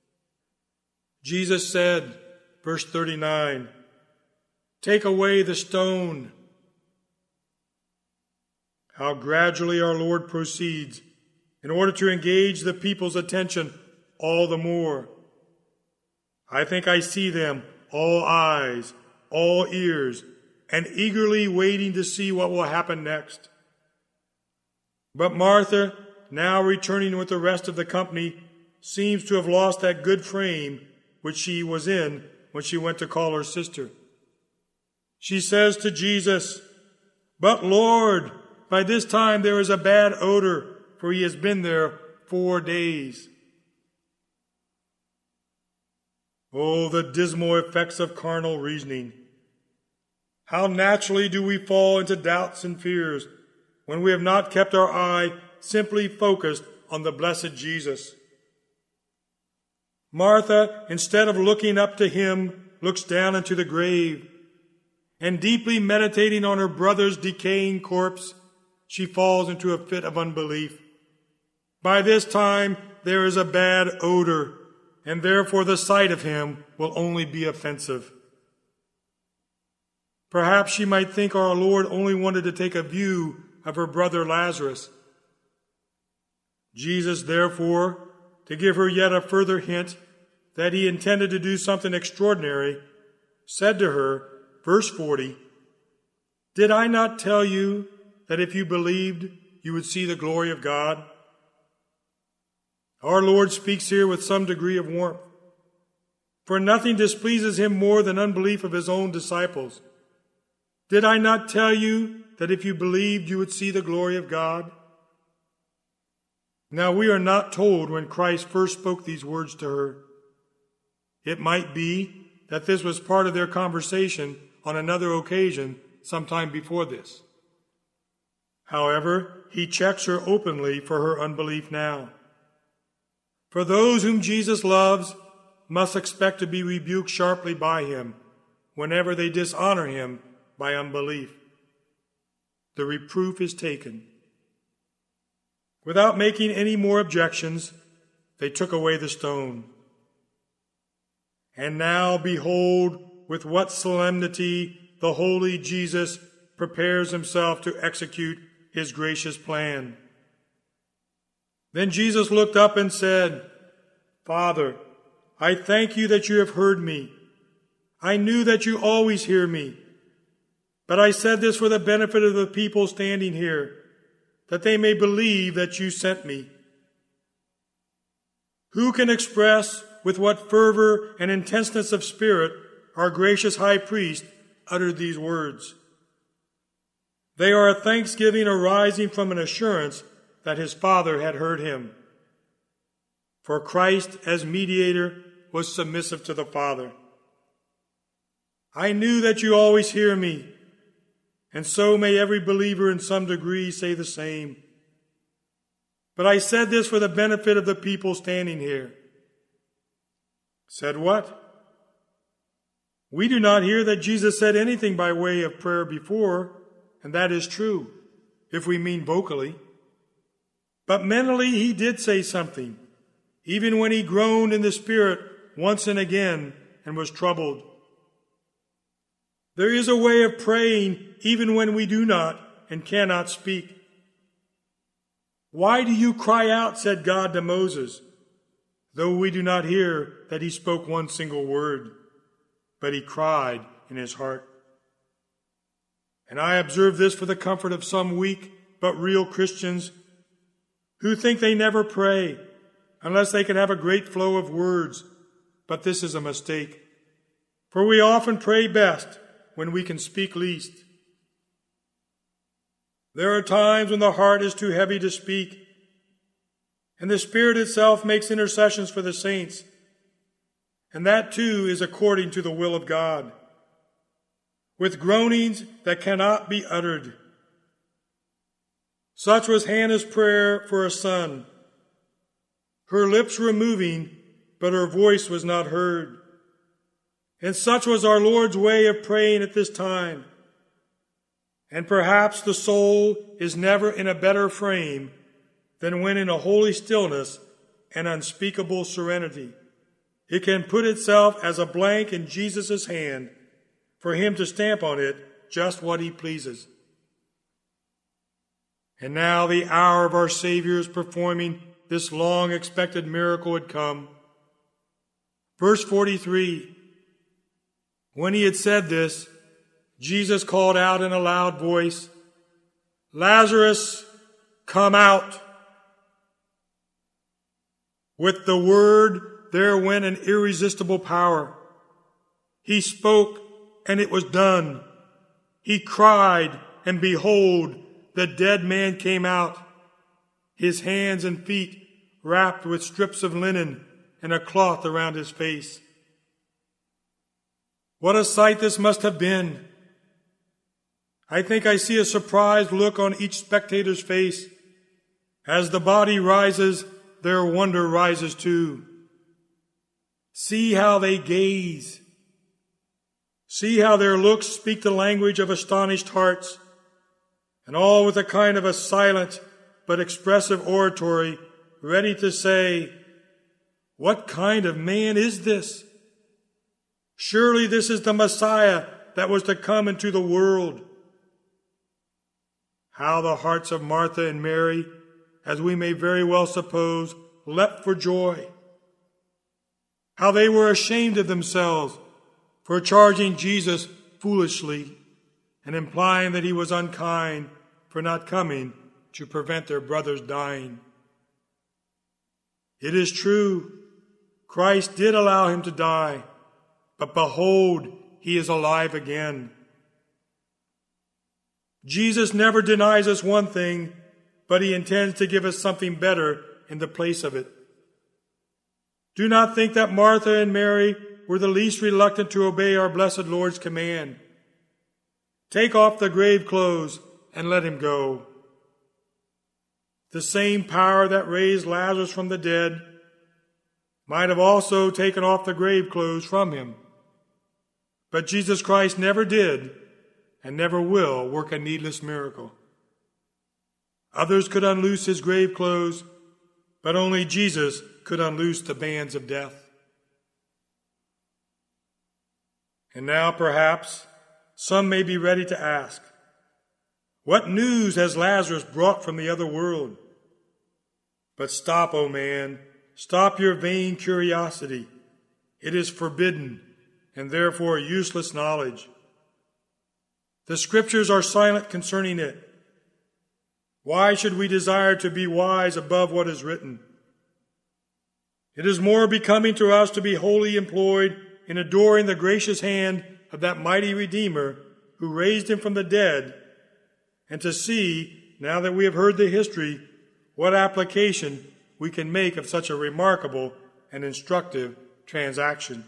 Speaker 1: Jesus said, verse thirty-nine, "Take away the stone." How gradually our Lord proceeds in order to engage the people's attention all the more. I think I see them, all eyes, all ears, and eagerly waiting to see what will happen next. But Martha, now returning with the rest of the company, seems to have lost that good frame which she was in when she went to call her sister. She says to Jesus, "But Lord, by this time there is a bad odor, for he has been there four days." Oh, the dismal effects of carnal reasoning. How naturally do we fall into doubts and fears when we have not kept our eye simply focused on the blessed Jesus. Martha, instead of looking up to him, looks down into the grave, and deeply meditating on her brother's decaying corpse, she falls into a fit of unbelief. By this time, there is a bad odor, and therefore the sight of him will only be offensive. Perhaps she might think our Lord only wanted to take a view of her brother Lazarus. Jesus, therefore, to give her yet a further hint that he intended to do something extraordinary, said to her, verse forty, "Did I not tell you that if you believed, you would see the glory of God?" Our Lord speaks here with some degree of warmth, for nothing displeases him more than unbelief of his own disciples. Did I not tell you that if you believed, you would see the glory of God? Now, we are not told when Christ first spoke these words to her. It might be that this was part of their conversation on another occasion sometime before this. However, he checks her openly for her unbelief now. For those whom Jesus loves must expect to be rebuked sharply by him whenever they dishonor him by unbelief. The reproof is taken. Without making any more objections, they took away the stone. And now behold with what solemnity the holy Jesus prepares himself to execute his gracious plan. Then Jesus looked up and said, "Father, I thank you that you have heard me. I knew that you always hear me. But I said this for the benefit of the people standing here, that they may believe that you sent me." Who can express with what fervor and intenseness of spirit our gracious high priest uttered these words? They are a thanksgiving arising from an assurance that his Father had heard him. For Christ, as mediator, was submissive to the Father. "I knew that you always hear me," and so may every believer in some degree say the same. "But I said this for the benefit of the people standing here." Said what? We do not hear that Jesus said anything by way of prayer before, and that is true, if we mean vocally. But mentally he did say something, even when he groaned in the Spirit once and again and was troubled. There is a way of praying even when we do not and cannot speak. Why do you cry out, said God to Moses, though we do not hear that he spoke one single word, but he cried in his heart. And I observe this for the comfort of some weak but real Christians who think they never pray unless they can have a great flow of words. But this is a mistake, for we often pray best when we can speak least. There are times when the heart is too heavy to speak, and the Spirit itself makes intercessions for the saints, and that too is according to the will of God, with groanings that cannot be uttered. Such was Hannah's prayer for a son. Her lips were moving, but her voice was not heard. And such was our Lord's way of praying at this time. And perhaps the soul is never in a better frame than when in a holy stillness and unspeakable serenity it can put itself as a blank in Jesus' hand for him to stamp on it just what he pleases. And now the hour of our Savior's performing this long-expected miracle had come. Verse forty-three, when he had said this, Jesus called out in a loud voice, Lazarus, come out. With the word there went an irresistible power. He spoke, and it was done. He cried, and behold, the dead man came out, his hands and feet wrapped with strips of linen and a cloth around his face. What a sight this must have been! I think I see a surprised look on each spectator's face. As the body rises, their wonder rises too. See how they gaze. See how their looks speak the language of astonished hearts, and all with a kind of a silent but expressive oratory, ready to say, what kind of man is this? Surely this is the Messiah that was to come into the world. How the hearts of Martha and Mary, as we may very well suppose, leapt for joy. How they were ashamed of themselves for charging Jesus foolishly and implying that he was unkind for not coming to prevent their brother's dying. It is true, Christ did allow him to die, but behold, he is alive again. Jesus never denies us one thing, but he intends to give us something better in the place of it. Do not think that Martha and Mary were the least reluctant to obey our blessed Lord's command. Take off the grave clothes and let him go. The same power that raised Lazarus from the dead might have also taken off the grave clothes from him. But Jesus Christ never did and never will work a needless miracle. Others could unloose his grave clothes, but only Jesus could unloose the bands of death. And now, perhaps, some may be ready to ask, what news has Lazarus brought from the other world? But stop, O man, stop your vain curiosity. It is forbidden, and therefore useless knowledge. The Scriptures are silent concerning it. Why should we desire to be wise above what is written? It is more becoming to us to be wholly employed in adoring the gracious hand of that mighty Redeemer who raised him from the dead, and to see, now that we have heard the history, what application we can make of such a remarkable and instructive transaction.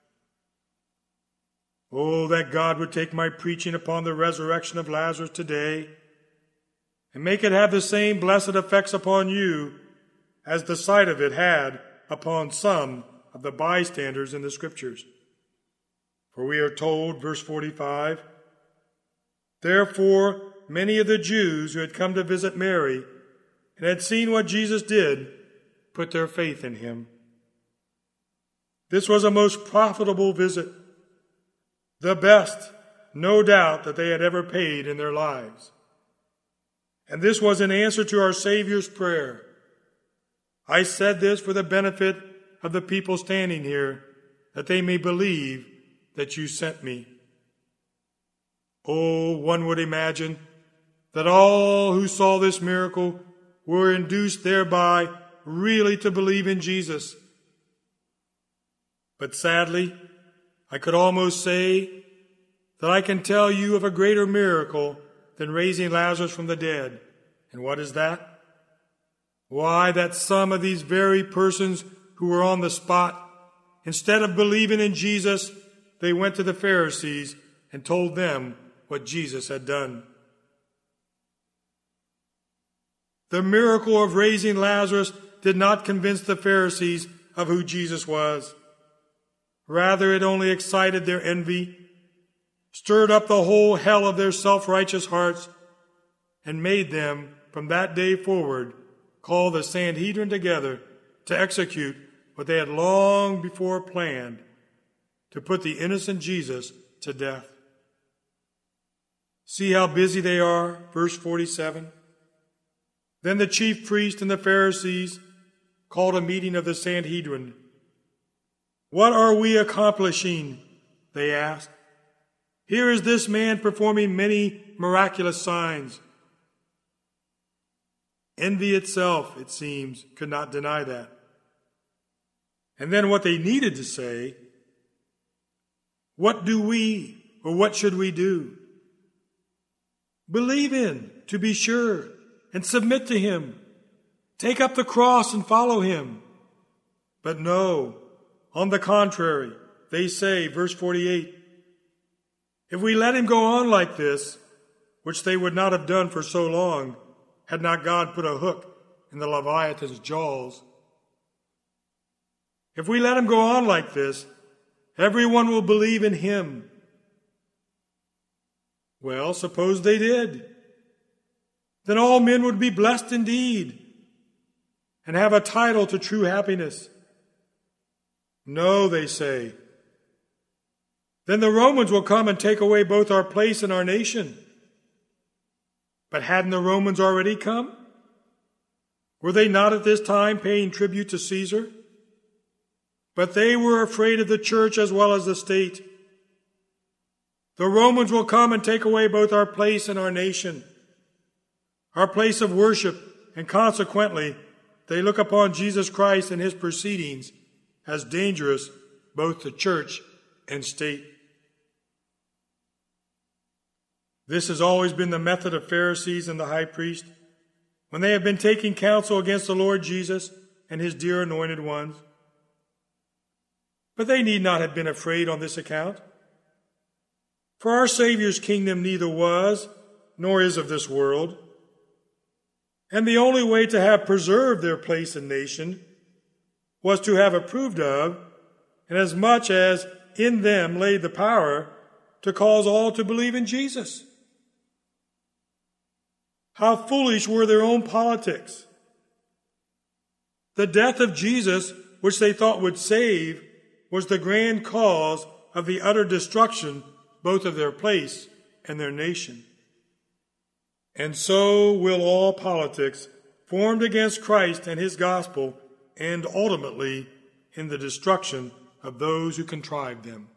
Speaker 1: Oh, that God would take my preaching upon the resurrection of Lazarus today and make it have the same blessed effects upon you as the sight of it had upon some of the bystanders in the Scriptures. For we are told, verse forty-five, therefore many of the Jews who had come to visit Mary and had seen what Jesus did put their faith in him. This was a most profitable visit, the best, no doubt, that they had ever paid in their lives. And this was in answer to our Savior's prayer. I said this for the benefit of the people standing here, that they may believe that you sent me. Oh, one would imagine that all who saw this miracle were induced thereby really to believe in Jesus. But sadly, I could almost say that I can tell you of a greater miracle than raising Lazarus from the dead. And what is that? Why, that some of these very persons who were on the spot, instead of believing in Jesus, they went to the Pharisees and told them what Jesus had done. The miracle of raising Lazarus did not convince the Pharisees of who Jesus was. Rather, it only excited their envy, stirred up the whole hell of their self-righteous hearts, and made them, from that day forward, call the Sanhedrin together to execute what they had long before planned, to put the innocent Jesus to death. See how busy they are, verse forty-seven. Then the chief priest and the Pharisees called a meeting of the Sanhedrin. What are we accomplishing? They asked. Here is this man performing many miraculous signs. Envy itself, it seems, could not deny that. And then what they needed to say, what do we, or what should we do? Believe in, to be sure, and submit to him. Take up the cross and follow him. But no, on the contrary, they say, verse forty-eight, if we let him go on like this, which they would not have done for so long, had not God put a hook in the Leviathan's jaws. If we let him go on like this, everyone will believe in him. Well, suppose they did. Then all men would be blessed indeed and have a title to true happiness. No, they say. Then the Romans will come and take away both our place and our nation. But hadn't the Romans already come? Were they not at this time paying tribute to Caesar? But they were afraid of the church as well as the state. The Romans will come and take away both our place and our nation, our place of worship, and consequently, they look upon Jesus Christ and his proceedings as dangerous both to church and state. This has always been the method of Pharisees and the high priest when they have been taking counsel against the Lord Jesus and his dear anointed ones. But they need not have been afraid on this account. For our Savior's kingdom neither was nor is of this world. And the only way to have preserved their place and nation was to have approved of, and as much as in them lay the power, to cause all to believe in Jesus. How foolish were their own politics. The death of Jesus, which they thought would save, was the grand cause of the utter destruction both of their place and their nation. And so will all politics formed against Christ and his gospel end ultimately in the destruction of those who contrived them.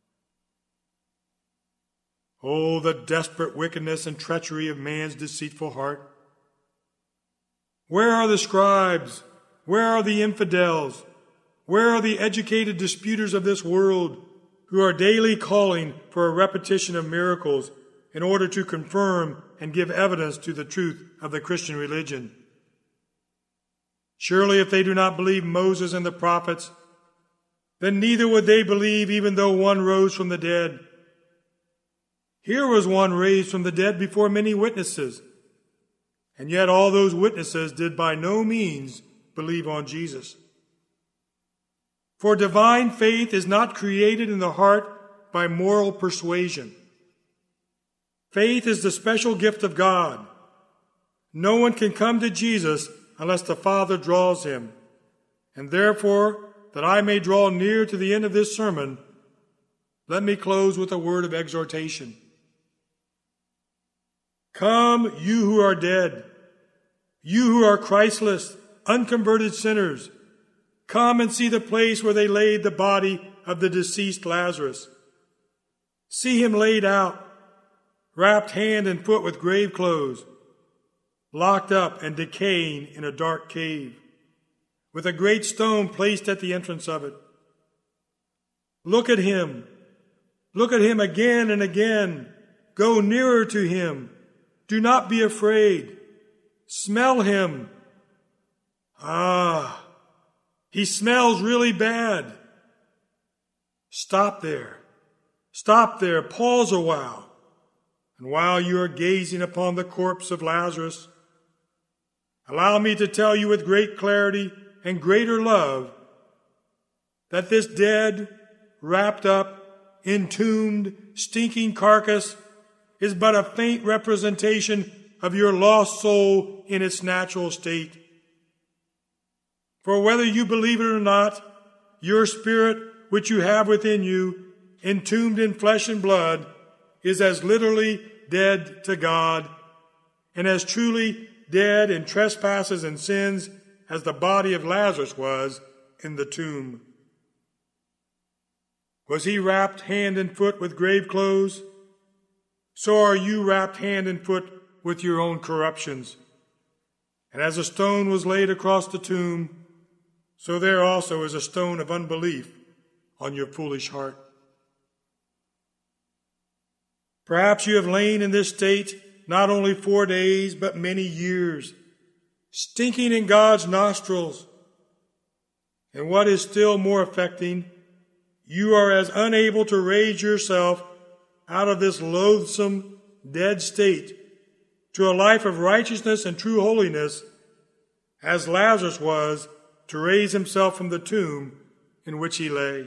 Speaker 1: Oh, the desperate wickedness and treachery of man's deceitful heart. Where are the scribes? Where are the infidels? Where are the educated disputers of this world who are daily calling for a repetition of miracles in order to confirm and give evidence to the truth of the Christian religion? Surely if they do not believe Moses and the prophets, then neither would they believe even though one rose from the dead. Here was one raised from the dead before many witnesses, and yet all those witnesses did by no means believe on Jesus. For divine faith is not created in the heart by moral persuasion. Faith is the special gift of God. No one can come to Jesus unless the Father draws him. And therefore, that I may draw near to the end of this sermon, let me close with a word of exhortation. Come, you who are dead, you who are Christless, unconverted sinners, come and see the place where they laid the body of the deceased Lazarus. See him laid out, wrapped hand and foot with grave clothes, locked up and decaying in a dark cave, with a great stone placed at the entrance of it. Look at him. Look at him again and again. Go nearer to him. Do not be afraid. Smell him. Ah, he smells really bad. Stop there. Stop there. Pause a while. And while you are gazing upon the corpse of Lazarus, allow me to tell you with great clarity and greater love that this dead, wrapped up, entombed, stinking carcass is but a faint representation of your lost soul in its natural state. For whether you believe it or not, your spirit, which you have within you, entombed in flesh and blood, is as literally dead to God, and as truly dead in trespasses and sins as the body of Lazarus was in the tomb. Was he wrapped hand and foot with grave clothes? So are you wrapped hand and foot with your own corruptions. And as a stone was laid across the tomb, so there also is a stone of unbelief on your foolish heart. Perhaps you have lain in this state not only four days, but many years, stinking in God's nostrils. And what is still more affecting, you are as unable to raise yourself out of this loathsome, dead state to a life of righteousness and true holiness as Lazarus was to raise himself from the tomb in which he lay.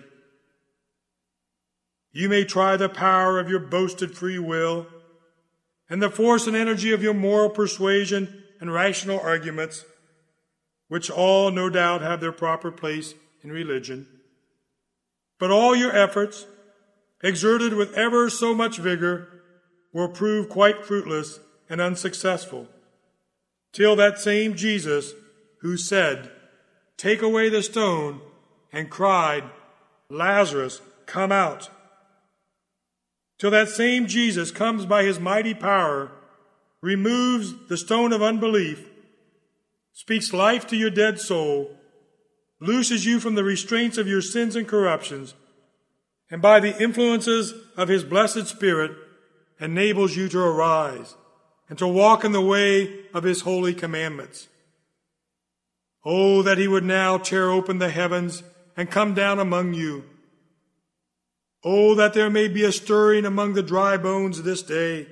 Speaker 1: You may try the power of your boasted free will and the force and energy of your moral persuasion and rational arguments, which all no doubt have their proper place in religion. But all your efforts, exerted with ever so much vigor, will prove quite fruitless and unsuccessful, till that same Jesus who said, "Take away the stone," and cried, "Lazarus, come out," till that same Jesus comes by his mighty power, removes the stone of unbelief, speaks life to your dead soul, looses you from the restraints of your sins and corruptions, and by the influences of his blessed Spirit enables you to arise and to walk in the way of his holy commandments. Oh, that he would now tear open the heavens and come down among you. Oh, that there may be a stirring among the dry bones this day.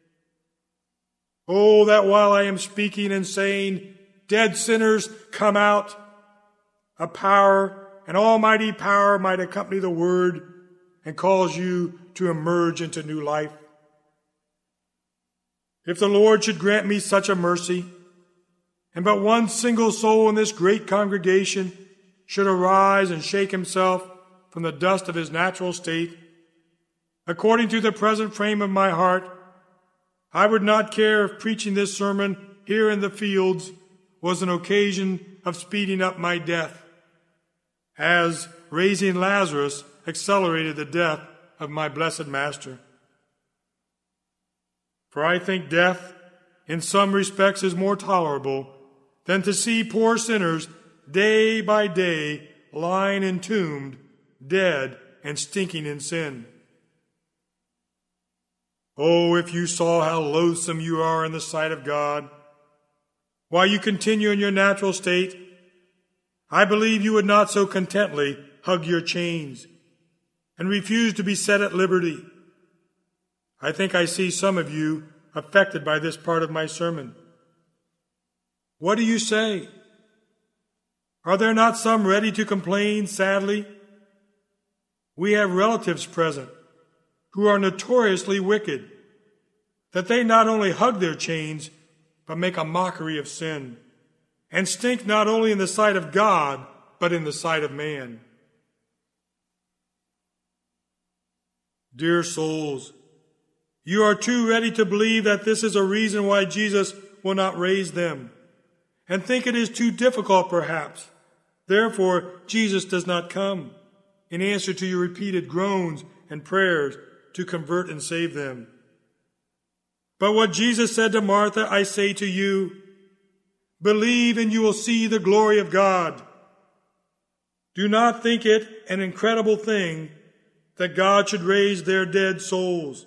Speaker 1: Oh, that while I am speaking and saying, "Dead sinners, come out," a power, an almighty power might accompany the word and cause you to emerge into new life. If the Lord should grant me such a mercy, and but one single soul in this great congregation should arise and shake himself from the dust of his natural state, according to the present frame of my heart, I would not care if preaching this sermon here in the fields was an occasion of speeding up my death, as raising Lazarus accelerated the death of my blessed Master. For I think death, in some respects, is more tolerable than to see poor sinners day by day lying entombed, dead, and stinking in sin. Oh, if you saw how loathsome you are in the sight of God, while you continue in your natural state, I believe you would not so contently hug your chains and refuse to be set at liberty. I think I see some of you affected by this part of my sermon. What do you say? Are there not some ready to complain sadly? We have relatives present who are notoriously wicked, that they not only hug their chains, but make a mockery of sin, and stink not only in the sight of God, but in the sight of man. Dear souls, You are too ready to believe that this is a reason why Jesus will not raise them, and think it is too difficult perhaps. Therefore, Jesus does not come in answer to your repeated groans and prayers to convert and save them. But what Jesus said to Martha, I say to you, believe and you will see the glory of God. Do not think it an incredible thing that God should raise their dead souls.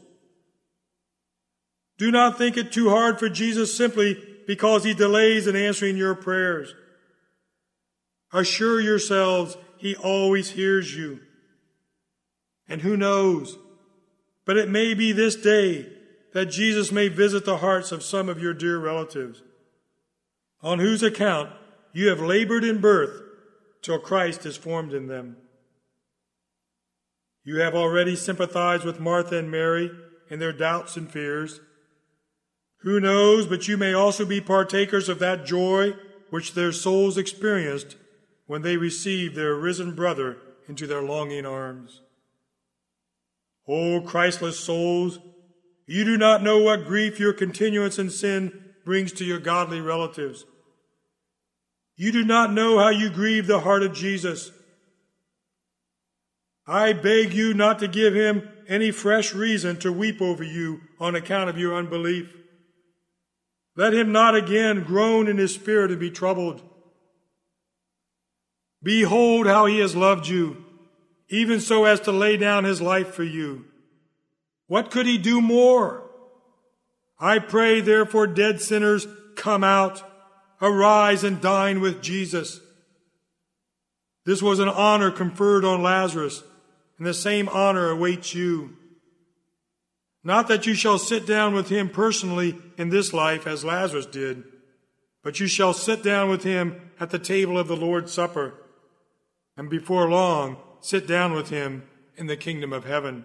Speaker 1: Do not think it too hard for Jesus simply because he delays in answering your prayers. Assure yourselves he always hears you. And who knows, but it may be this day that Jesus may visit the hearts of some of your dear relatives, on whose account you have labored in birth till Christ is formed in them. You have already sympathized with Martha and Mary in their doubts and fears. Who knows, but you may also be partakers of that joy which their souls experienced when they received their risen brother into their longing arms. O Christless souls, you do not know what grief your continuance in sin brings to your godly relatives. You do not know how you grieve the heart of Jesus. I beg you not to give him any fresh reason to weep over you on account of your unbelief. Let him not again groan in his spirit and be troubled. Behold how he has loved you, even so as to lay down his life for you. What could he do more? I pray, therefore, dead sinners, come out, arise and dine with Jesus. This was an honor conferred on Lazarus, and the same honor awaits you. Not that you shall sit down with him personally in this life as Lazarus did, but you shall sit down with him at the table of the Lord's Supper, and before long sit down with him in the kingdom of heaven.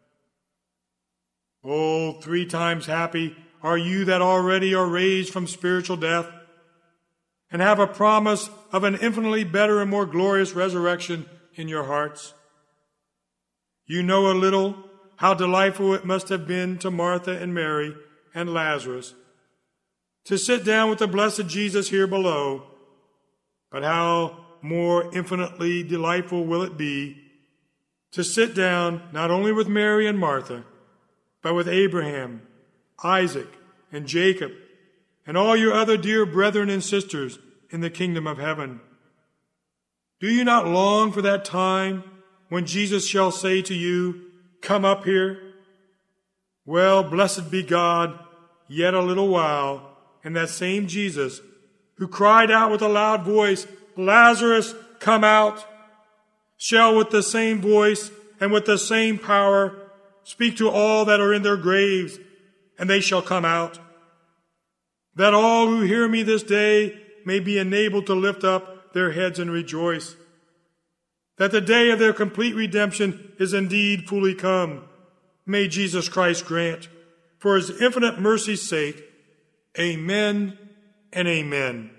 Speaker 1: Oh, three times happy are you that already are raised from spiritual death, and have a promise of an infinitely better and more glorious resurrection in your hearts. You know a little how delightful it must have been to Martha and Mary and Lazarus to sit down with the blessed Jesus here below, but how more infinitely delightful will it be to sit down not only with Mary and Martha, but with Abraham, Isaac, and Jacob, and all your other dear brethren and sisters in the kingdom of heaven. Do you not long for that time when Jesus shall say to you, come up here? Well, blessed be God, yet a little while, and that same Jesus, who cried out with a loud voice, Lazarus, come out, shall with the same voice and with the same power speak to all that are in their graves, and they shall come out. That all who hear me this day may be enabled to lift up their heads and rejoice. That the day of their complete redemption is indeed fully come. May Jesus Christ grant, for his infinite mercy's sake, amen and amen.